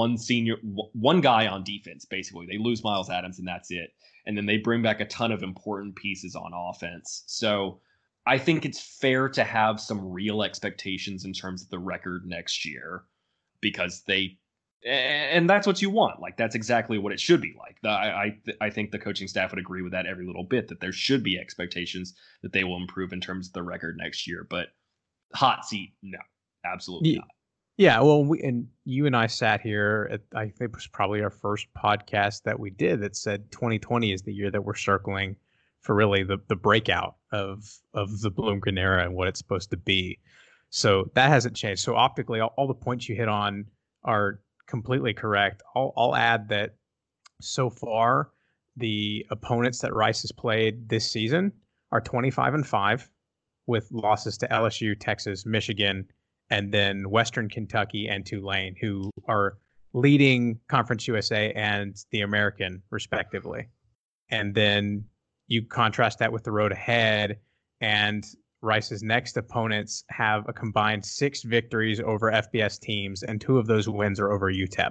one guy on defense, basically. They lose Miles Adams and that's it. And then they bring back a ton of important pieces on offense. So I think it's fair to have some real expectations in terms of the record next year, because they And that's what you want. Like, that's exactly what it should be like. I think the coaching staff would agree with that every little bit, that there should be expectations that they will improve in terms of the record next year. But hot seat, no, absolutely not. Yeah, well, you and I sat here I think it was probably our first podcast that we did that said 2020 is the year that we're circling for really the breakout of the Bloomgren era and what it's supposed to be. So that hasn't changed. So optically, all the points you hit on are completely correct. I'll add that so far the opponents that Rice has played this season are 25-5 with losses to LSU, Texas, Michigan, and then Western Kentucky and Tulane, who are leading Conference USA and the American respectively. And then you contrast that with the road ahead, and Rice's next opponents have a combined 6 victories over FBS teams, and 2 of those wins are over UTEP.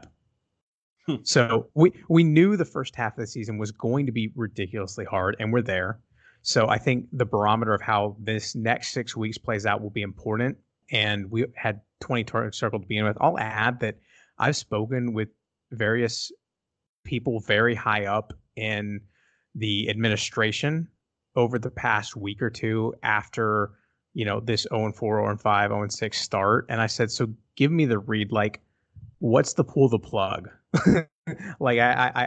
So we knew the first half of the season was going to be ridiculously hard, and we're there. So I think the barometer of how this next 6 weeks plays out will be important. And we had 20 targets circled to begin with. I'll add that I've spoken with various people very high up in the administration over the past week or two after, this 0-4, 0-5, 0-6 start. And I said, so give me the read, like, what's the pull the plug? Like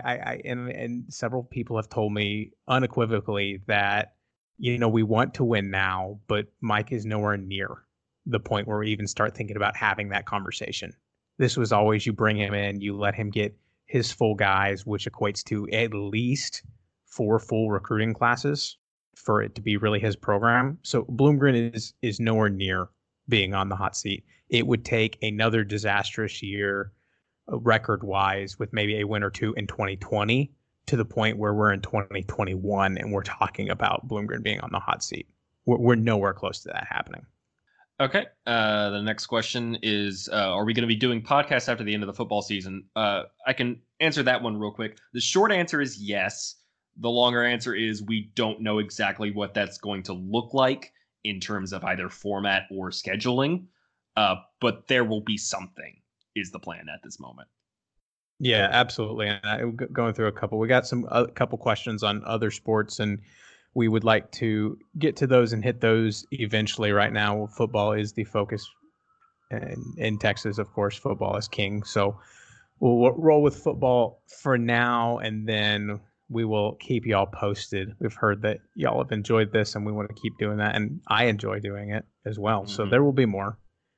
and several people have told me unequivocally that, we want to win now, but Mike is nowhere near the point where we even start thinking about having that conversation. This was always, you bring him in, you let him get his full guys, which equates to at least 4 full recruiting classes for it to be really his program. So Bloomgren is nowhere near being on the hot seat. It would take another disastrous year record-wise with maybe a win or 2 in 2020 to the point where we're in 2021 and we're talking about Bloomgren being on the hot seat. We're nowhere close to that happening. Okay. The next question is, are we going to be doing podcasts after the end of the football season? I can answer that one real quick. The short answer is yes. The longer answer is we don't know exactly what that's going to look like in terms of either format or scheduling. But there will be something, is the plan at this moment. Yeah, absolutely. And going through we got a couple questions on other sports, and we would like to get to those and hit those eventually. Right now, football is the focus. And in Texas, of course, football is king. So we'll roll with football for now, and then we will keep y'all posted. We've heard that y'all have enjoyed this, and we want to keep doing that. And I enjoy doing it as well. Mm-hmm. So there will be more.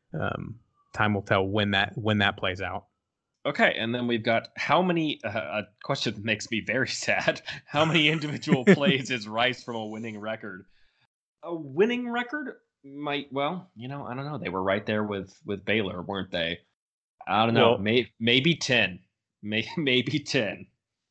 Time will tell when that plays out. Okay, and then we've got how many, a question that makes me very sad. How many individual plays is Rice from a winning record? A winning record might, I don't know. They were right there with Baylor, weren't they? I don't know. Well, maybe 10. Maybe 10.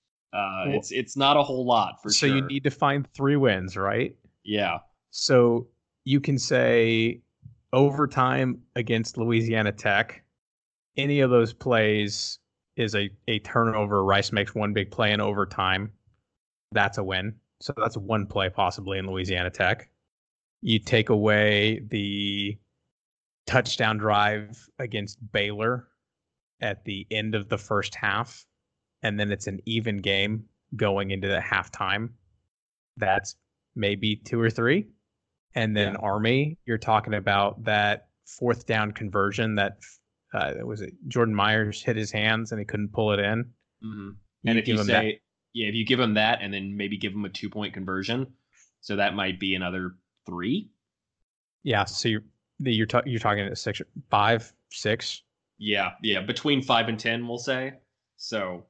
It's not a whole lot for sure. So you need to find 3 wins, right? Yeah. So you can say overtime against Louisiana Tech. Any of those plays is a turnover. Rice makes one big play in overtime. That's a win. So that's one play possibly in Louisiana Tech. You take away the touchdown drive against Baylor at the end of the first half, and then it's an even game going into the halftime. That's maybe 2 or 3. And then Army, you're talking about that 4th down conversion that was it Jordan Myers hit his hands and he couldn't pull it in. Mm-hmm. And if you give him that and then maybe give him a 2-point conversion, so that might be another 3. Yeah. So you're talking at 6, 5, 6. Yeah. Between 5 and 10, we'll say. So,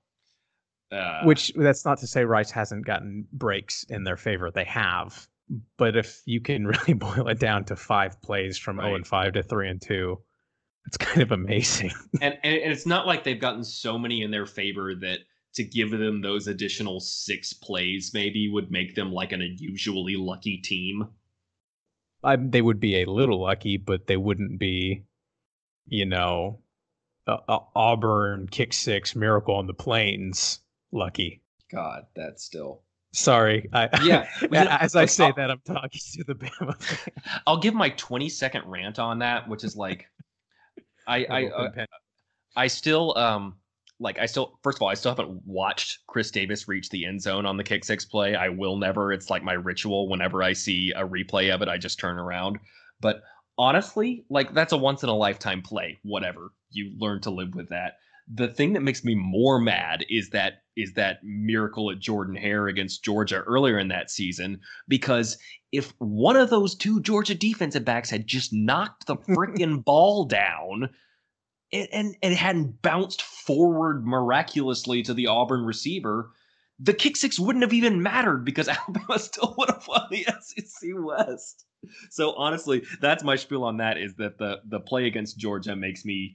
which that's not to say Rice hasn't gotten breaks in their favor. They have, but if you can really boil it down to 5 plays from 0-5 to 3-2. It's kind of amazing. And it's not like they've gotten so many in their favor that to give them those additional 6 plays maybe would make them like an unusually lucky team. They would be a little lucky, but they wouldn't be, Auburn kick 6 miracle on the plains lucky. God, that's still... Sorry. As I say that, I'm talking to the Bama fan. I'll give my 20-second rant on that, which is like... I still like first of all, I still haven't watched Chris Davis reach the end zone on the kick six play. I will never. It's like my ritual. Whenever I see a replay of it, I just turn around. But honestly, like that's a once in a lifetime play. Whatever. You learn to live with that. The thing that makes me more mad is that miracle at Jordan Hare against Georgia earlier in that season, because if one of those two Georgia defensive backs had just knocked the freaking ball down, and it hadn't bounced forward miraculously to the Auburn receiver, the kick six wouldn't have even mattered because Alabama still would have won the SEC West. So honestly, that's my spiel on that, is that the play against Georgia makes me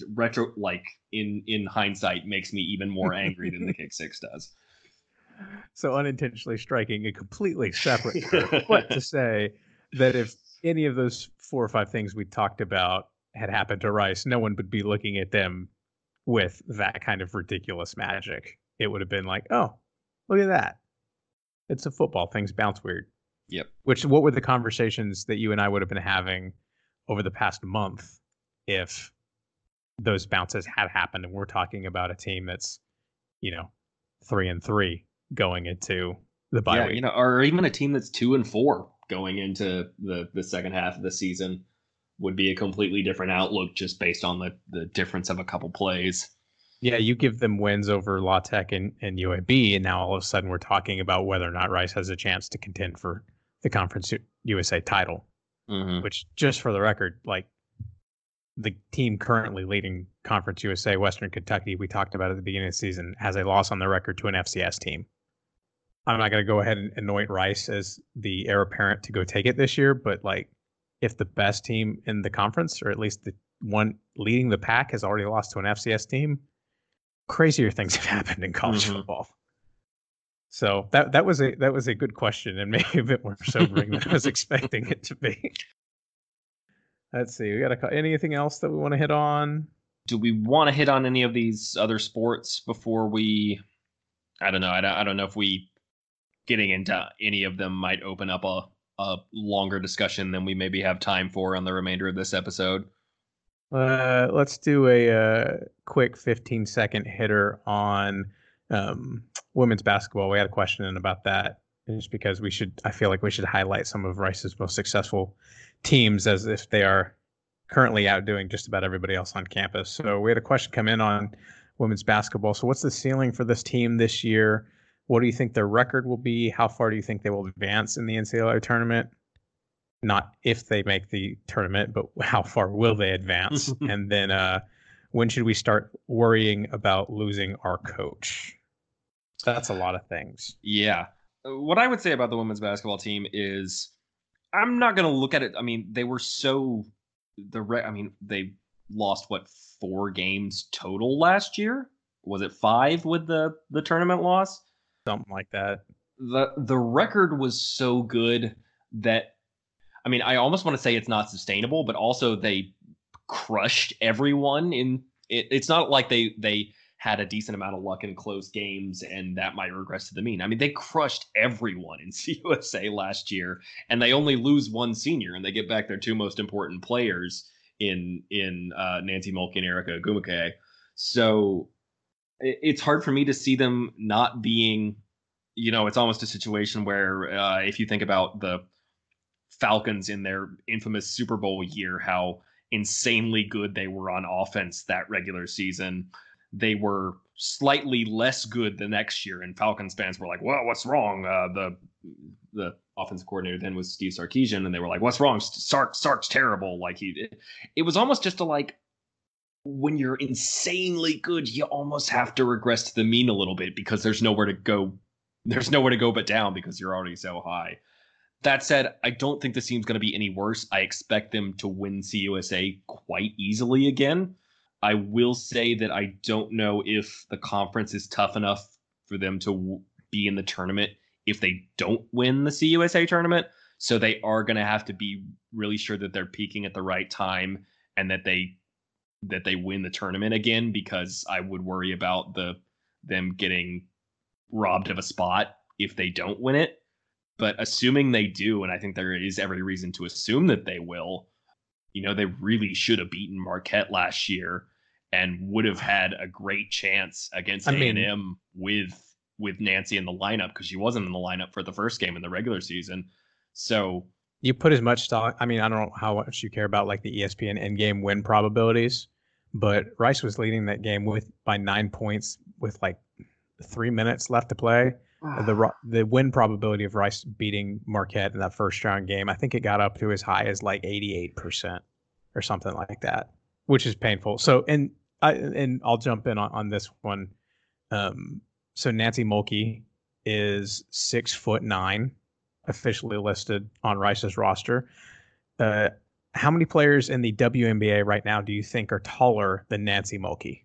in hindsight makes me even more angry than the kick six does. So unintentionally striking a completely separate curve. But to say that if any of those 4 or 5 things we talked about had happened to Rice, no one would be looking at them with that kind of ridiculous magic. It would have been like, oh, look at that. It's a football. Things bounce weird. Yep. What were the conversations that you and I would have been having over the past month if those bounces had happened? And we're talking about a team that's, 3-3 going into the bye week. Or even a team that's 2-4 going into the second half of the season would be a completely different outlook just based on the difference of a couple plays. Yeah, you give them wins over La Tech and UAB, and now all of a sudden we're talking about whether or not Rice has a chance to contend for the Conference USA title, which, just for the record, like the team currently leading Conference USA, Western Kentucky, we talked about at the beginning of the season, has a loss on the record to an FCS team. I'm not going to go ahead and anoint Rice as the heir apparent to go take it this year, but like if the best team in the conference, or at least the one leading the pack, has already lost to an FCS team, crazier things have happened in college football. So that was a good question, and maybe a bit more sobering than I was expecting it to be. Let's see. We got anything else that we want to hit on? Do we want to hit on any of these other sports before we? I don't know. I don't know if we getting into any of them might open up a longer discussion than we maybe have time for on the remainder of this episode. Let's do a quick 15-second hitter on women's basketball. We had a question in about that, just because I feel like we should highlight some of Rice's most successful teams as if they are currently outdoing just about everybody else on campus. So we had a question come in on women's basketball. So what's the ceiling for this team this year? What do you think their record will be? How far do you think they will advance in the NCAA tournament? Not if they make the tournament, but how far will they advance? And then when should we start worrying about losing our coach? That's a lot of things. Yeah. What I would say about the women's basketball team is I'm not going to look at it. I mean, they were they lost 4 games total last year? Was it 5 with the tournament loss? Something like that. The record was so good that, I mean, I almost want to say it's not sustainable, but also they crushed everyone in it. It's not like they had a decent amount of luck in close games and that might regress to the mean. I mean, they crushed everyone in CUSA last year, and they only lose one senior, and they get back their 2 most important players in Nancy Mulkey and Erica Agumake. So it's hard for me to see them not being, it's almost a situation where if you think about the Falcons in their infamous Super Bowl year, how insanely good they were on offense that regular season, they were slightly less good the next year, and Falcons fans were like, well, what's wrong? The offensive coordinator then was Steve Sarkisian, and they were like, what's wrong? Sark's terrible. Like it was almost just when you're insanely good, you almost have to regress to the mean a little bit because there's nowhere to go. There's nowhere to go but down because you're already so high. That said, I don't think the team's going to be any worse. I expect them to win CUSA quite easily again. I will say that I don't know if the conference is tough enough for them to be in the tournament if they don't win the CUSA tournament. So they are going to have to be really sure that they're peaking at the right time and that they win the tournament again, because I would worry about them getting robbed of a spot if they don't win it. But assuming they do, and I think there is every reason to assume that they will, they really should have beaten Marquette last year. and would have had a great chance against A&M with Nancy in the lineup, because she wasn't in the lineup for the first game in the regular season. So you put as much stock. I mean, I don't know how much you care about like the ESPN in-game win probabilities, but Rice was leading that game by 9 points with like 3 minutes left to play. The win probability of Rice beating Marquette in that first round game, I think it got up to as high as like 88% or something like that, which is painful. So, and I'll jump in on this one. So Nancy Mulkey is 6'9", officially listed on Rice's roster. How many players in the WNBA right now do you think are taller than Nancy Mulkey?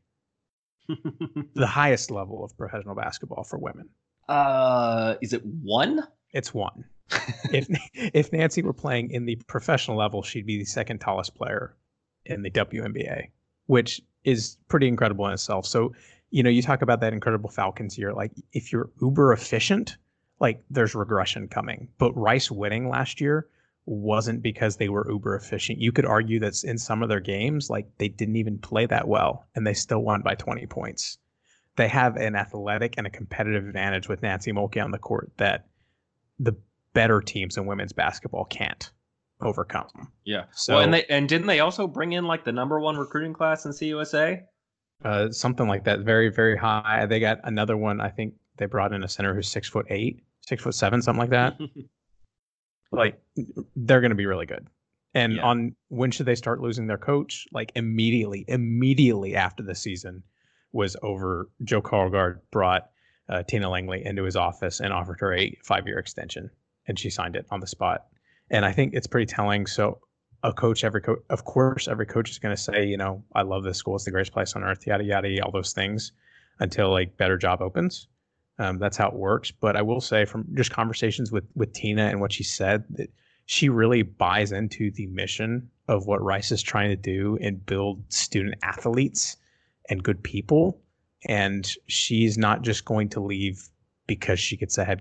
The highest level of professional basketball for women. Is it one? It's one. If Nancy were playing in the professional level, she'd be the second tallest player in the WNBA, which is pretty incredible in itself. So, you talk about that incredible Falcons year. Like, if you're uber efficient, like, there's regression coming. But Rice winning last year wasn't because they were uber efficient. You could argue that in some of their games, like, they didn't even play that well, and they still won by 20 points. They have an athletic and a competitive advantage with Nancy Mulkey on the court that the better teams in women's basketball can't overcome. Yeah. So, well, and didn't they also bring in like the #1 recruiting class in CUSA? Something like that. Very, very high. They got another one. I think they brought in a center who's 6'8", 6'7", something like that. Like, they're going to be really good. And on when should they start losing their coach? Like, immediately after the season was over. Joe Carlgard brought Tina Langley into his office and offered her a 5-year extension, and she signed it on the spot. And I think it's pretty telling. So of course, every coach is going to say, I love this school. It's the greatest place on earth, yada, yada, all those things until like better job opens. That's how it works. But I will say from just conversations with Tina and what she said, that she really buys into the mission of what Rice is trying to do and build student athletes and good people. And she's not just going to leave because she gets a head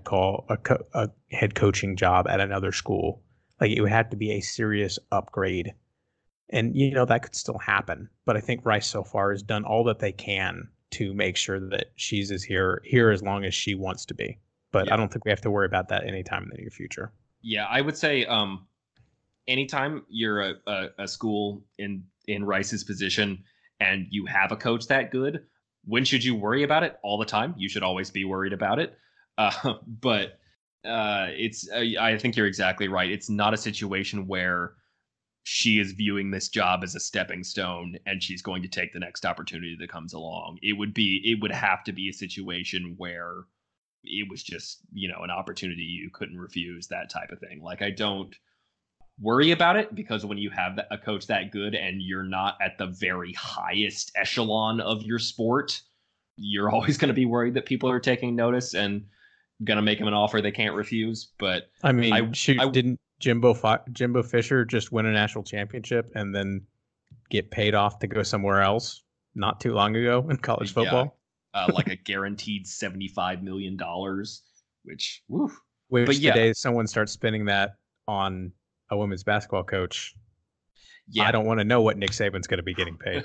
coaching job at another school. Like, it would have to be a serious upgrade. And, that could still happen. But I think Rice so far has done all that they can to make sure that she's here as long as she wants to be. But I don't think we have to worry about that anytime in the near future. Yeah, I would say anytime you're a school in Rice's position and you have a coach that good, when should you worry about it? All the time. You should always be worried about it. But I think you're exactly right. It's not a situation where she is viewing this job as a stepping stone and she's going to take the next opportunity that comes along. It would have to be a situation where it was just, an opportunity you couldn't refuse, that type of thing. Like, I don't worry about it, because when you have a coach that good and you're not at the very highest echelon of your sport, you're always going to be worried that people are taking notice and going to make him an offer they can't refuse. But I mean, didn't Jimbo Fisher just win a national championship and then get paid off to go somewhere else not too long ago in college football? Like a guaranteed $75 million, which, woo. Which today someone starts spinning that on a women's basketball coach. Yeah, I don't want to know what Nick Saban's going to be getting paid.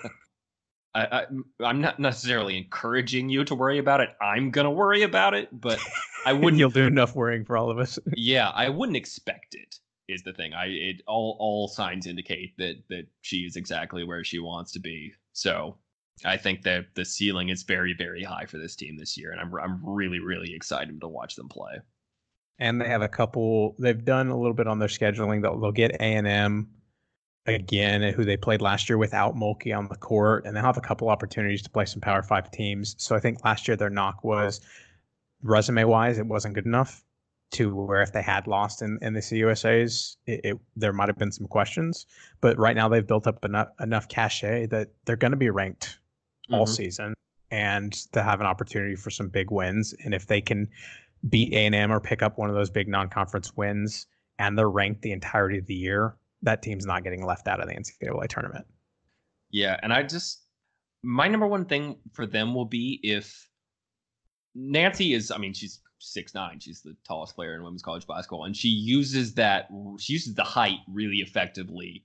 I'm not necessarily encouraging you to worry about it. I'm going to worry about it, but I wouldn't. You'll do enough worrying for all of us. Yeah, I wouldn't expect it, is the thing. All signs indicate that she is exactly where she wants to be. So I think that the ceiling is very, very high for this team this year, and I'm really, really excited to watch them play. And they have they've done a little bit on their scheduling. They'll get A&M again, who they played last year without Mulkey on the court, and they'll have a couple opportunities to play some Power 5 teams. So I think last year their knock was, resume-wise, it wasn't good enough to where if they had lost in the CUSAs, there might have been some questions. But right now they've built up enough cachet that they're going to be ranked all season, and to have an opportunity for some big wins. And if they can beat A&M or pick up one of those big non-conference wins and they're ranked the entirety of the year, that team's not getting left out of the NCAA tournament. Yeah, and my #1 thing for them will be if Nancy is, she's 6'9", she's the tallest player in women's college basketball, and she uses the height really effectively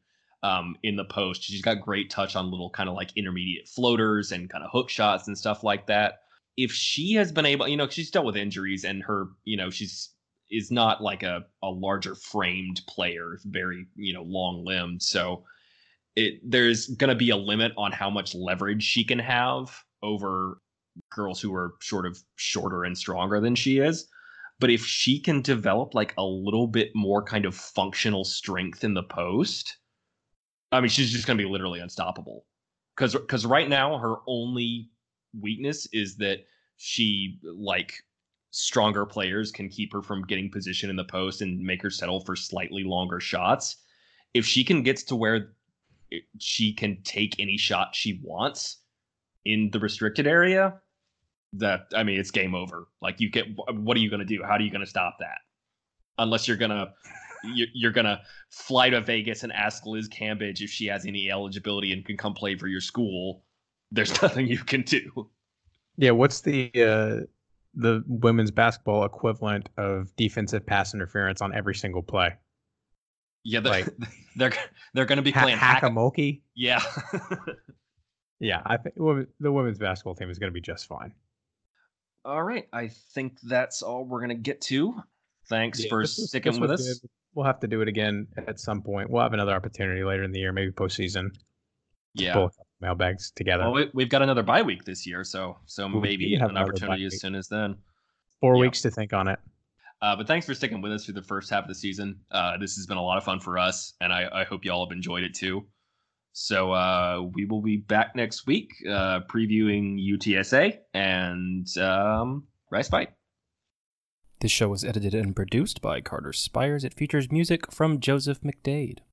in the post. She's got great touch on little kind of like intermediate floaters and kind of hook shots and stuff like that. If she has been able, she's dealt with injuries and her, is not like a larger framed player, very, long limbed. So there's going to be a limit on how much leverage she can have over girls who are sort of shorter and stronger than she is. But if she can develop like a little bit more kind of functional strength in the post, I mean, she's just going to be literally unstoppable. Because right now her only weakness is that she, like, stronger players can keep her from getting position in the post and make her settle for slightly longer shots. If she can get to where she can take any shot she wants in the restricted area, it's game over. Like, what are you going to do? How are you going to stop that? Unless you're gonna fly to Vegas and ask Liz Cambage if she has any eligibility and can come play for your school. There's nothing you can do. Yeah, what's the women's basketball equivalent of defensive pass interference on every single play? Yeah, they're going to be playing hack-a-monkey. Yeah. Yeah, I think the women's basketball team is going to be just fine. All right, I think that's all we're going to get to. Thanks for sticking with us. Good. We'll have to do it again at some point. We'll have another opportunity later in the year, maybe postseason. Yeah. Pull mailbags together. Well, we've got another bye week this year, so maybe an opportunity as soon as then. 4 weeks to think on it. But thanks for sticking with us through the first half of the season. This has been a lot of fun for us, and I hope you all have enjoyed it too. So we will be back next week previewing UTSA and Rice Fight. This show was edited and produced by Carter Spires. It features music from Joseph McDade.